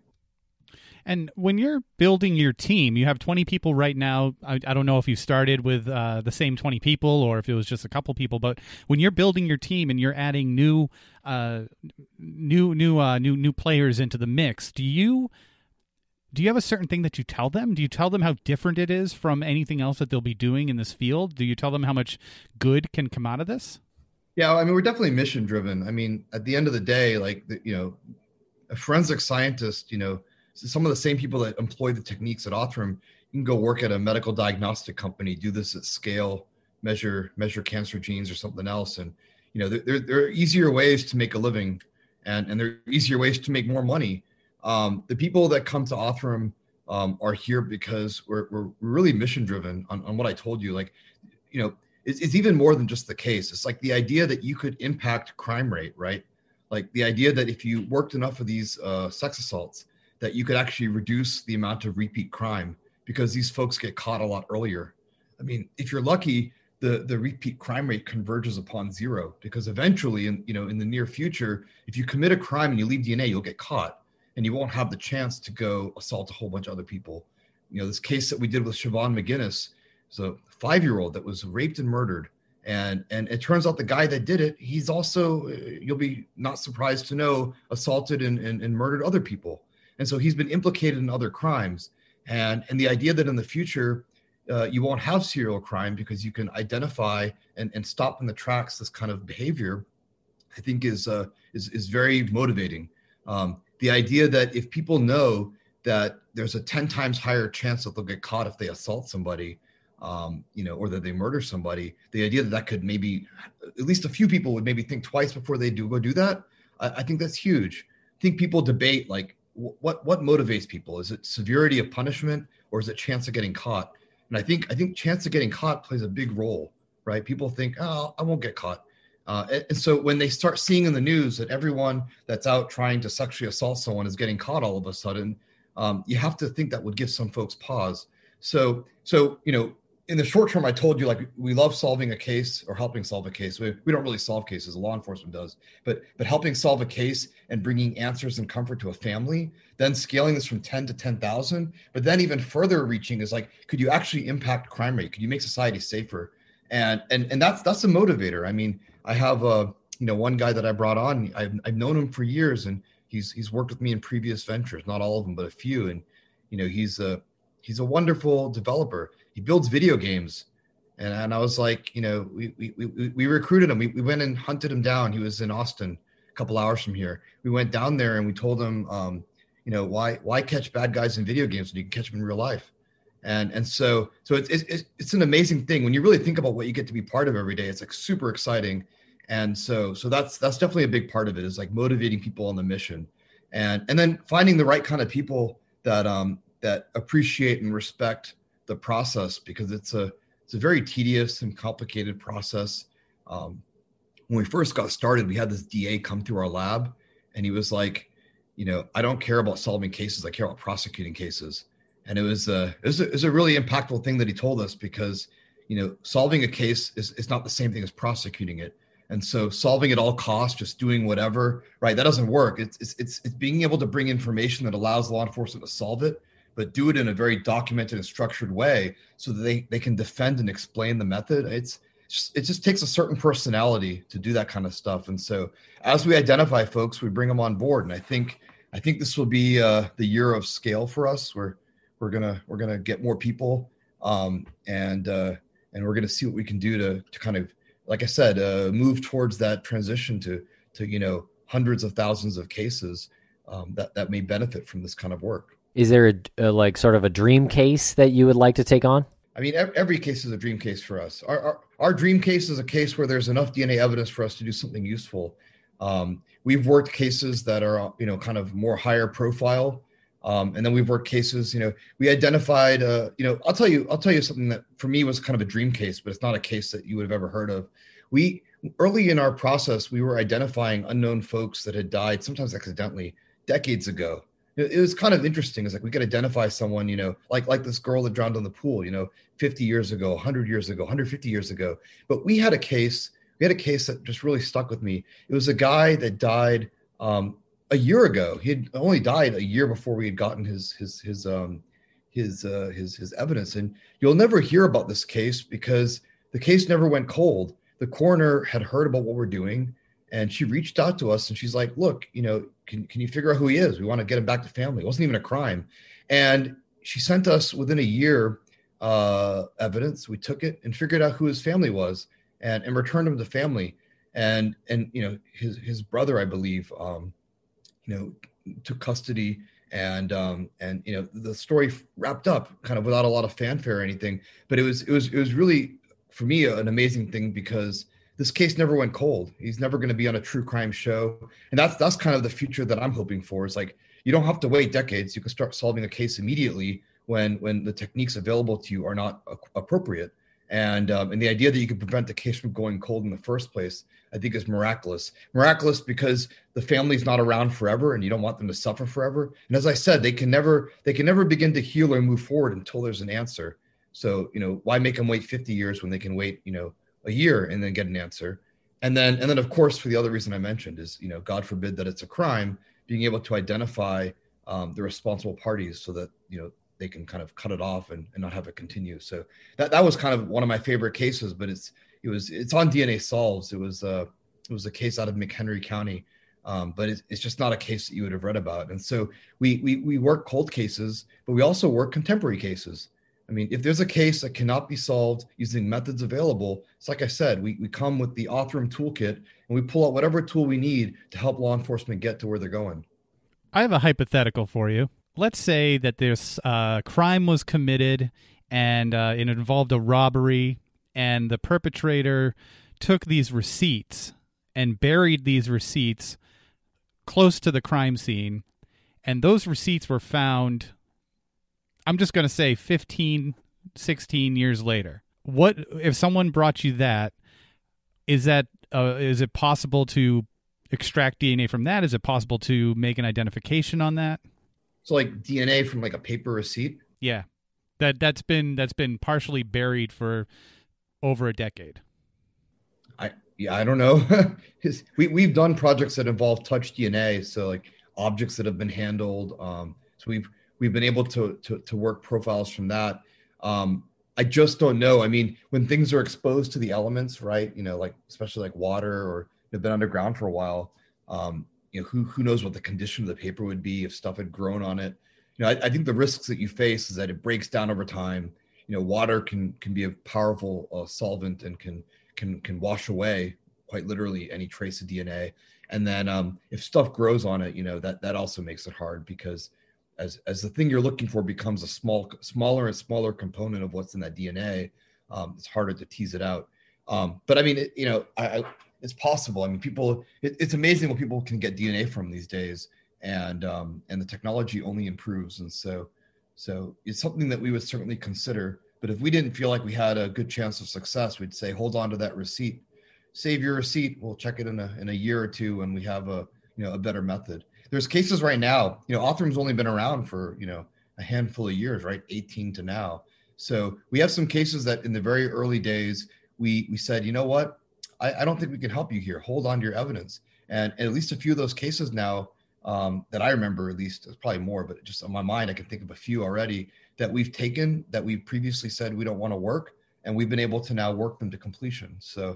And when you're building your team, you have twenty people right now. I, I don't know if you started with uh, the same twenty people or if it was just a couple people, but when you're building your team and you're adding new, uh, new, new, uh, new, new players into the mix, do you do you have a certain thing that you tell them? Do you tell them how different it is from anything else that they'll be doing in this field? Do you tell them how much good can come out of this? Yeah, I mean, we're definitely mission driven. I mean, at the end of the day, like the, you know, a forensic scientist, you know. So some of the same people that employ the techniques at Othram, you can go work at a medical diagnostic company, do this at scale, measure measure cancer genes or something else. And, you know, there, there are easier ways to make a living, and, and there are easier ways to make more money. Um, the people that come to Othram um, are here because we're, we're really mission driven on, on what I told you. Like, you know, it's, it's even more than just the case. It's like the idea that you could impact crime rate, right? Like the idea that if you worked enough of these uh, sex assaults, that you could actually reduce the amount of repeat crime because these folks get caught a lot earlier. I mean, if you're lucky, the, the repeat crime rate converges upon zero, because eventually, in, you know, in the near future, if you commit a crime and you leave D N A, you'll get caught and you won't have the chance to go assault a whole bunch of other people. You know, this case that we did with Siobhan McGinnis, so a five-year-old that was raped and murdered. And, and it turns out the guy that did it, he's also, you'll be not surprised to know, assaulted and, and, and murdered other people. And so he's been implicated in other crimes. And, and the idea that in the future, uh, you won't have serial crime because you can identify and, and stop in the tracks this kind of behavior, I think is, uh, is, is very motivating. Um, the idea that if people know that there's a ten times higher chance that they'll get caught if they assault somebody, um, you know, or that they murder somebody, the idea that that could maybe, at least a few people would maybe think twice before they do go do that, I, I think that's huge. I think people debate, like, what what motivates people? Is it severity of punishment, or is it chance of getting caught? And I think I think chance of getting caught plays a big role, right? People think, oh, I won't get caught. Uh, and, and so when they start seeing in the news that everyone that's out trying to sexually assault someone is getting caught all of a sudden, um, you have to think that would give some folks pause. So, so you know, in the short term, I told you, like, we love solving a case or helping solve a case. We, we don't really solve cases, law enforcement does, but but helping solve a case and bringing answers and comfort to a family, then scaling this from ten to ten thousand, but then even further reaching is like, could you actually impact crime rate? Could you make society safer? And and and that's that's a motivator. I mean, I have a, you know, one guy that I brought on, I've, I've known him for years, and he's he's worked with me in previous ventures, not all of them, but a few. And, you know, he's a he's a wonderful developer. He builds video games. And, and I was like, you know, we we we, we recruited him. We, we went and hunted him down. He was in Austin a couple hours from here. We went down there and we told them, um, you know, why why catch bad guys in video games when you can catch them in real life? And and so so it's it's it's an amazing thing when you really think about what you get to be part of every day. It's like super exciting, and so so that's that's definitely a big part of it, is like motivating people on the mission, and and then finding the right kind of people that um that appreciate and respect the process, because it's a it's a very tedious and complicated process. Um, when we first got started, we had this D A come through our lab, and he was like, you know, I don't care about solving cases, I care about prosecuting cases. And it was, a, it, was a, it was a really impactful thing that he told us, because, you know, solving a case is, is not the same thing as prosecuting it. And so solving at all costs, just doing whatever, right, that doesn't work. It's, it's, it's, it's being able to bring information that allows law enforcement to solve it, but do it in a very documented and structured way so that they, they can defend and explain the method. It's just, it just takes a certain personality to do that kind of stuff. And so as we identify folks, we bring them on board. And I think, I think this will be uh, the year of scale for us, where we're gonna we're gonna get more people, um, and uh, and we're gonna see what we can do to to kind of, like I said, uh, move towards that transition to to you know hundreds of thousands of cases um, that that may benefit from this kind of work. Is there a, a like sort of a dream case that you would like to take on? I mean, every, every case is a dream case for us. Our, our our dream case is a case where there's enough D N A evidence for us to do something useful. Um, we've worked cases that are you know kind of more higher profile. Um, and then we've worked cases, you know, we identified, uh, you know, I'll tell you, I'll tell you something that for me was kind of a dream case, but it's not a case that you would have ever heard of. We, early in our process, we were identifying unknown folks that had died, sometimes accidentally, decades ago. It, it was kind of interesting. It's like we could identify someone, you know, like, like this girl that drowned in the pool, you know, fifty years ago, one hundred years ago, one hundred fifty years ago. But we had a case, we had a case that just really stuck with me. It was a guy that died, um, a year ago. He had only died a year before we had gotten his his his um his uh his his evidence. And you'll never hear about this case because the case never went cold. The coroner had heard about what we're doing, and she reached out to us and she's like, look, you know, can can you figure out who he is? We want to get him back to family. It wasn't even a crime. And she sent us within a year uh evidence. We took it and figured out who his family was, and and returned him to family. And and you know, his his brother, I believe, um you know, took custody, and um, and you know the story wrapped up kind of without a lot of fanfare or anything. But it was it was it was really for me an amazing thing, because this case never went cold. He's never going to be on a true crime show, and that's that's kind of the future that I'm hoping for. Is like you don't have to wait decades. You can start solving a case immediately when when the techniques available to you are not a- appropriate. And um, and the idea that you can prevent the case from going cold in the first place, I think, is miraculous. Miraculous because the family's not around forever, and you don't want them to suffer forever. And as I said, they can never they can never begin to heal or move forward until there's an answer. So you know, why make them wait fifty years when they can wait you know a year and then get an answer? And then and then of course, for the other reason I mentioned is, you know, God forbid that it's a crime, being able to identify um, the responsible parties so that you know they can kind of cut it off and, and not have it continue. So that, that was kind of one of my favorite cases, but it's, it was, it's on D N A Solves. It was, uh, it was a case out of McHenry County. Um, but it's, it's just not a case that you would have read about. And so we, we, we work cold cases, but we also work contemporary cases. I mean, if there's a case that cannot be solved using methods available, it's like I said, we, we come with the Othram toolkit and we pull out whatever tool we need to help law enforcement get to where they're going. I have a hypothetical for you. Let's say that this uh, crime was committed and uh, it involved a robbery, and the perpetrator took these receipts and buried these receipts close to the crime scene, and those receipts were found, I'm just going to say fifteen, sixteen years later. What if someone brought you that? Is that uh, is it possible to extract D N A from that? Is it possible to make an identification on that? So like D N A from like a paper receipt? Yeah. That that's been that's been partially buried for over a decade. I yeah, I don't know. we we've done projects that involve touch D N A, so like objects that have been handled. Um, so we've we've been able to to to work profiles from that. Um, I just don't know. I mean, when things are exposed to the elements, right? You know, like especially like water, or they've been underground for a while. Um, you know, who who knows what the condition of the paper would be if stuff had grown on it. You know, I, I think the risks that you face is that it breaks down over time. You know, water can can be a powerful uh, solvent and can can can wash away quite literally any trace of D N A. And then um, if stuff grows on it, you know, that that also makes it hard, because as as the thing you're looking for becomes a small, smaller and smaller component of what's in that D N A, um, it's harder to tease it out. Um, but I mean, it, you know, I, I, it's possible. I mean, people, it, it's amazing what people can get D N A from these days, and um, and the technology only improves. And so, so it's something that we would certainly consider. But if we didn't feel like we had a good chance of success, we'd say, hold on to that receipt, save your receipt. We'll check it in a in a year or two when we have a you know a better method. There's cases right now. You know, Othram's only been around for you know a handful of years, right? eighteen to now. So we have some cases that in the very early days we we said, you know what, I, I don't think we can help you here. Hold on to your evidence. And, and at least a few of those cases now um, that I remember, at least there's probably more, but just on my mind, I can think of a few already that we've taken that we previously said we don't want to work, and we've been able to now work them to completion. So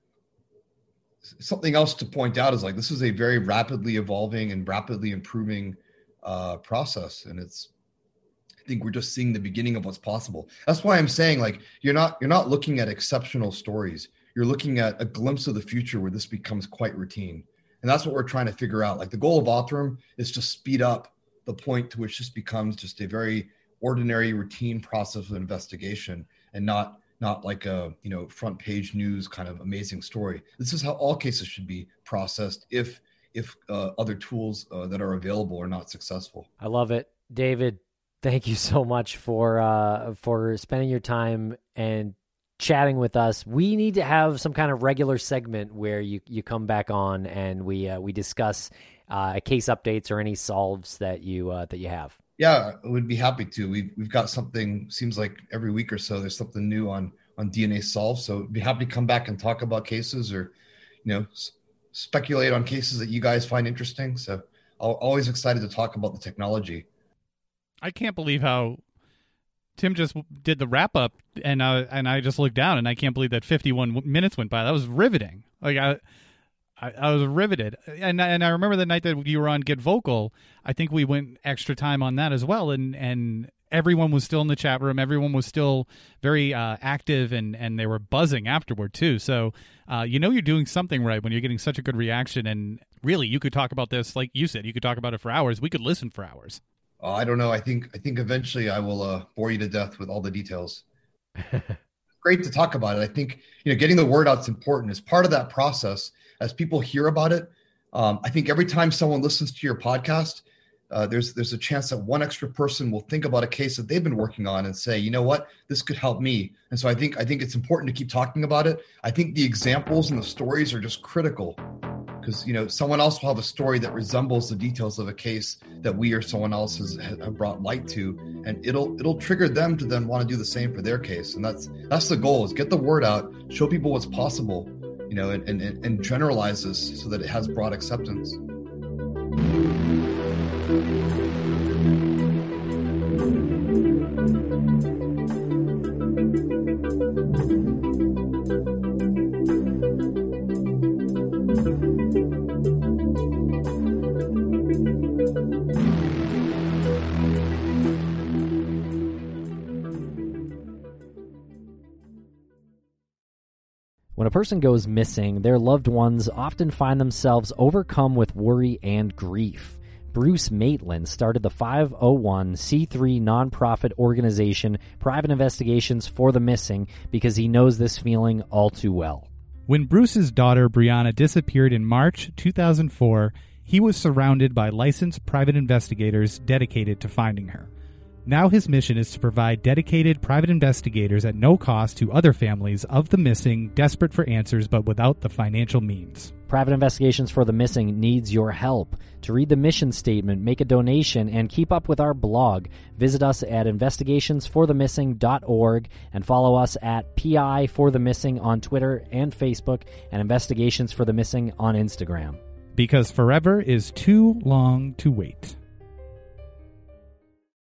something else to point out is like, this is a very rapidly evolving and rapidly improving uh, process. And it's, I think we're just seeing the beginning of what's possible. That's why I'm saying, like, you're not, you're not looking at exceptional stories. You're looking at a glimpse of the future where this becomes quite routine. And that's what we're trying to figure out. Like, the goal of Othram is to speed up the point to which this becomes just a very ordinary routine process of investigation, and not not like a you know front page news kind of amazing story. This is how all cases should be processed if if uh, other tools uh, that are available are not successful. I love it, David. Thank you so much for uh, for spending your time and chatting with us. We need to have some kind of regular segment where you, you come back on and we uh, we discuss uh, case updates or any solves that you uh, that you have. Yeah, I would be happy to. We've we've got something. Seems like every week or so there's something new on on D N A solves. So I'd be happy to come back and talk about cases, or you know s- speculate on cases that you guys find interesting. So I'm always excited to talk about the technology. I can't believe how Tim just did the wrap up, and uh, and I just looked down, and I can't believe that fifty-one minutes went by. That was riveting. Like I, I, I was riveted, and and I remember the night that you were on Get Vocal. I think we went extra time on that as well, and and everyone was still in the chat room. Everyone was still very uh, active, and and they were buzzing afterward too. So uh, you know you're doing something right when you're getting such a good reaction. And really, you could talk about this, like you said, you could talk about it for hours. We could listen for hours. Uh, I don't know. I think I think eventually I will uh, bore you to death with all the details. Great to talk about it. I think you know getting the word out is important. As part of that process, as people hear about it, um, I think every time someone listens to your podcast, uh, there's there's a chance that one extra person will think about a case that they've been working on and say, you know what, this could help me. And so I think I think it's important to keep talking about it. I think the examples and the stories are just critical. Because you know, someone else will have a story that resembles the details of a case that we or someone else has, has brought light to, and it'll it'll trigger them to then want to do the same for their case. And that's that's the goal: is get the word out, show people what's possible, you know, and and, and generalize this so that it has broad acceptance. When a person goes missing, their loved ones often find themselves overcome with worry and grief. Bruce Maitland started the five oh one c three nonprofit organization Private Investigations for the Missing because he knows this feeling all too well. When Bruce's daughter Brianna disappeared in March two thousand four, he was surrounded by licensed private investigators dedicated to finding her. Now his mission is to provide dedicated private investigators at no cost to other families of the missing, desperate for answers but without the financial means. Private Investigations for the Missing needs your help. To read the mission statement, make a donation, and keep up with our blog, visit us at investigations for the missing dot org and follow us at P I for the Missing on Twitter and Facebook, and Investigations for the Missing on Instagram. Because forever is too long to wait.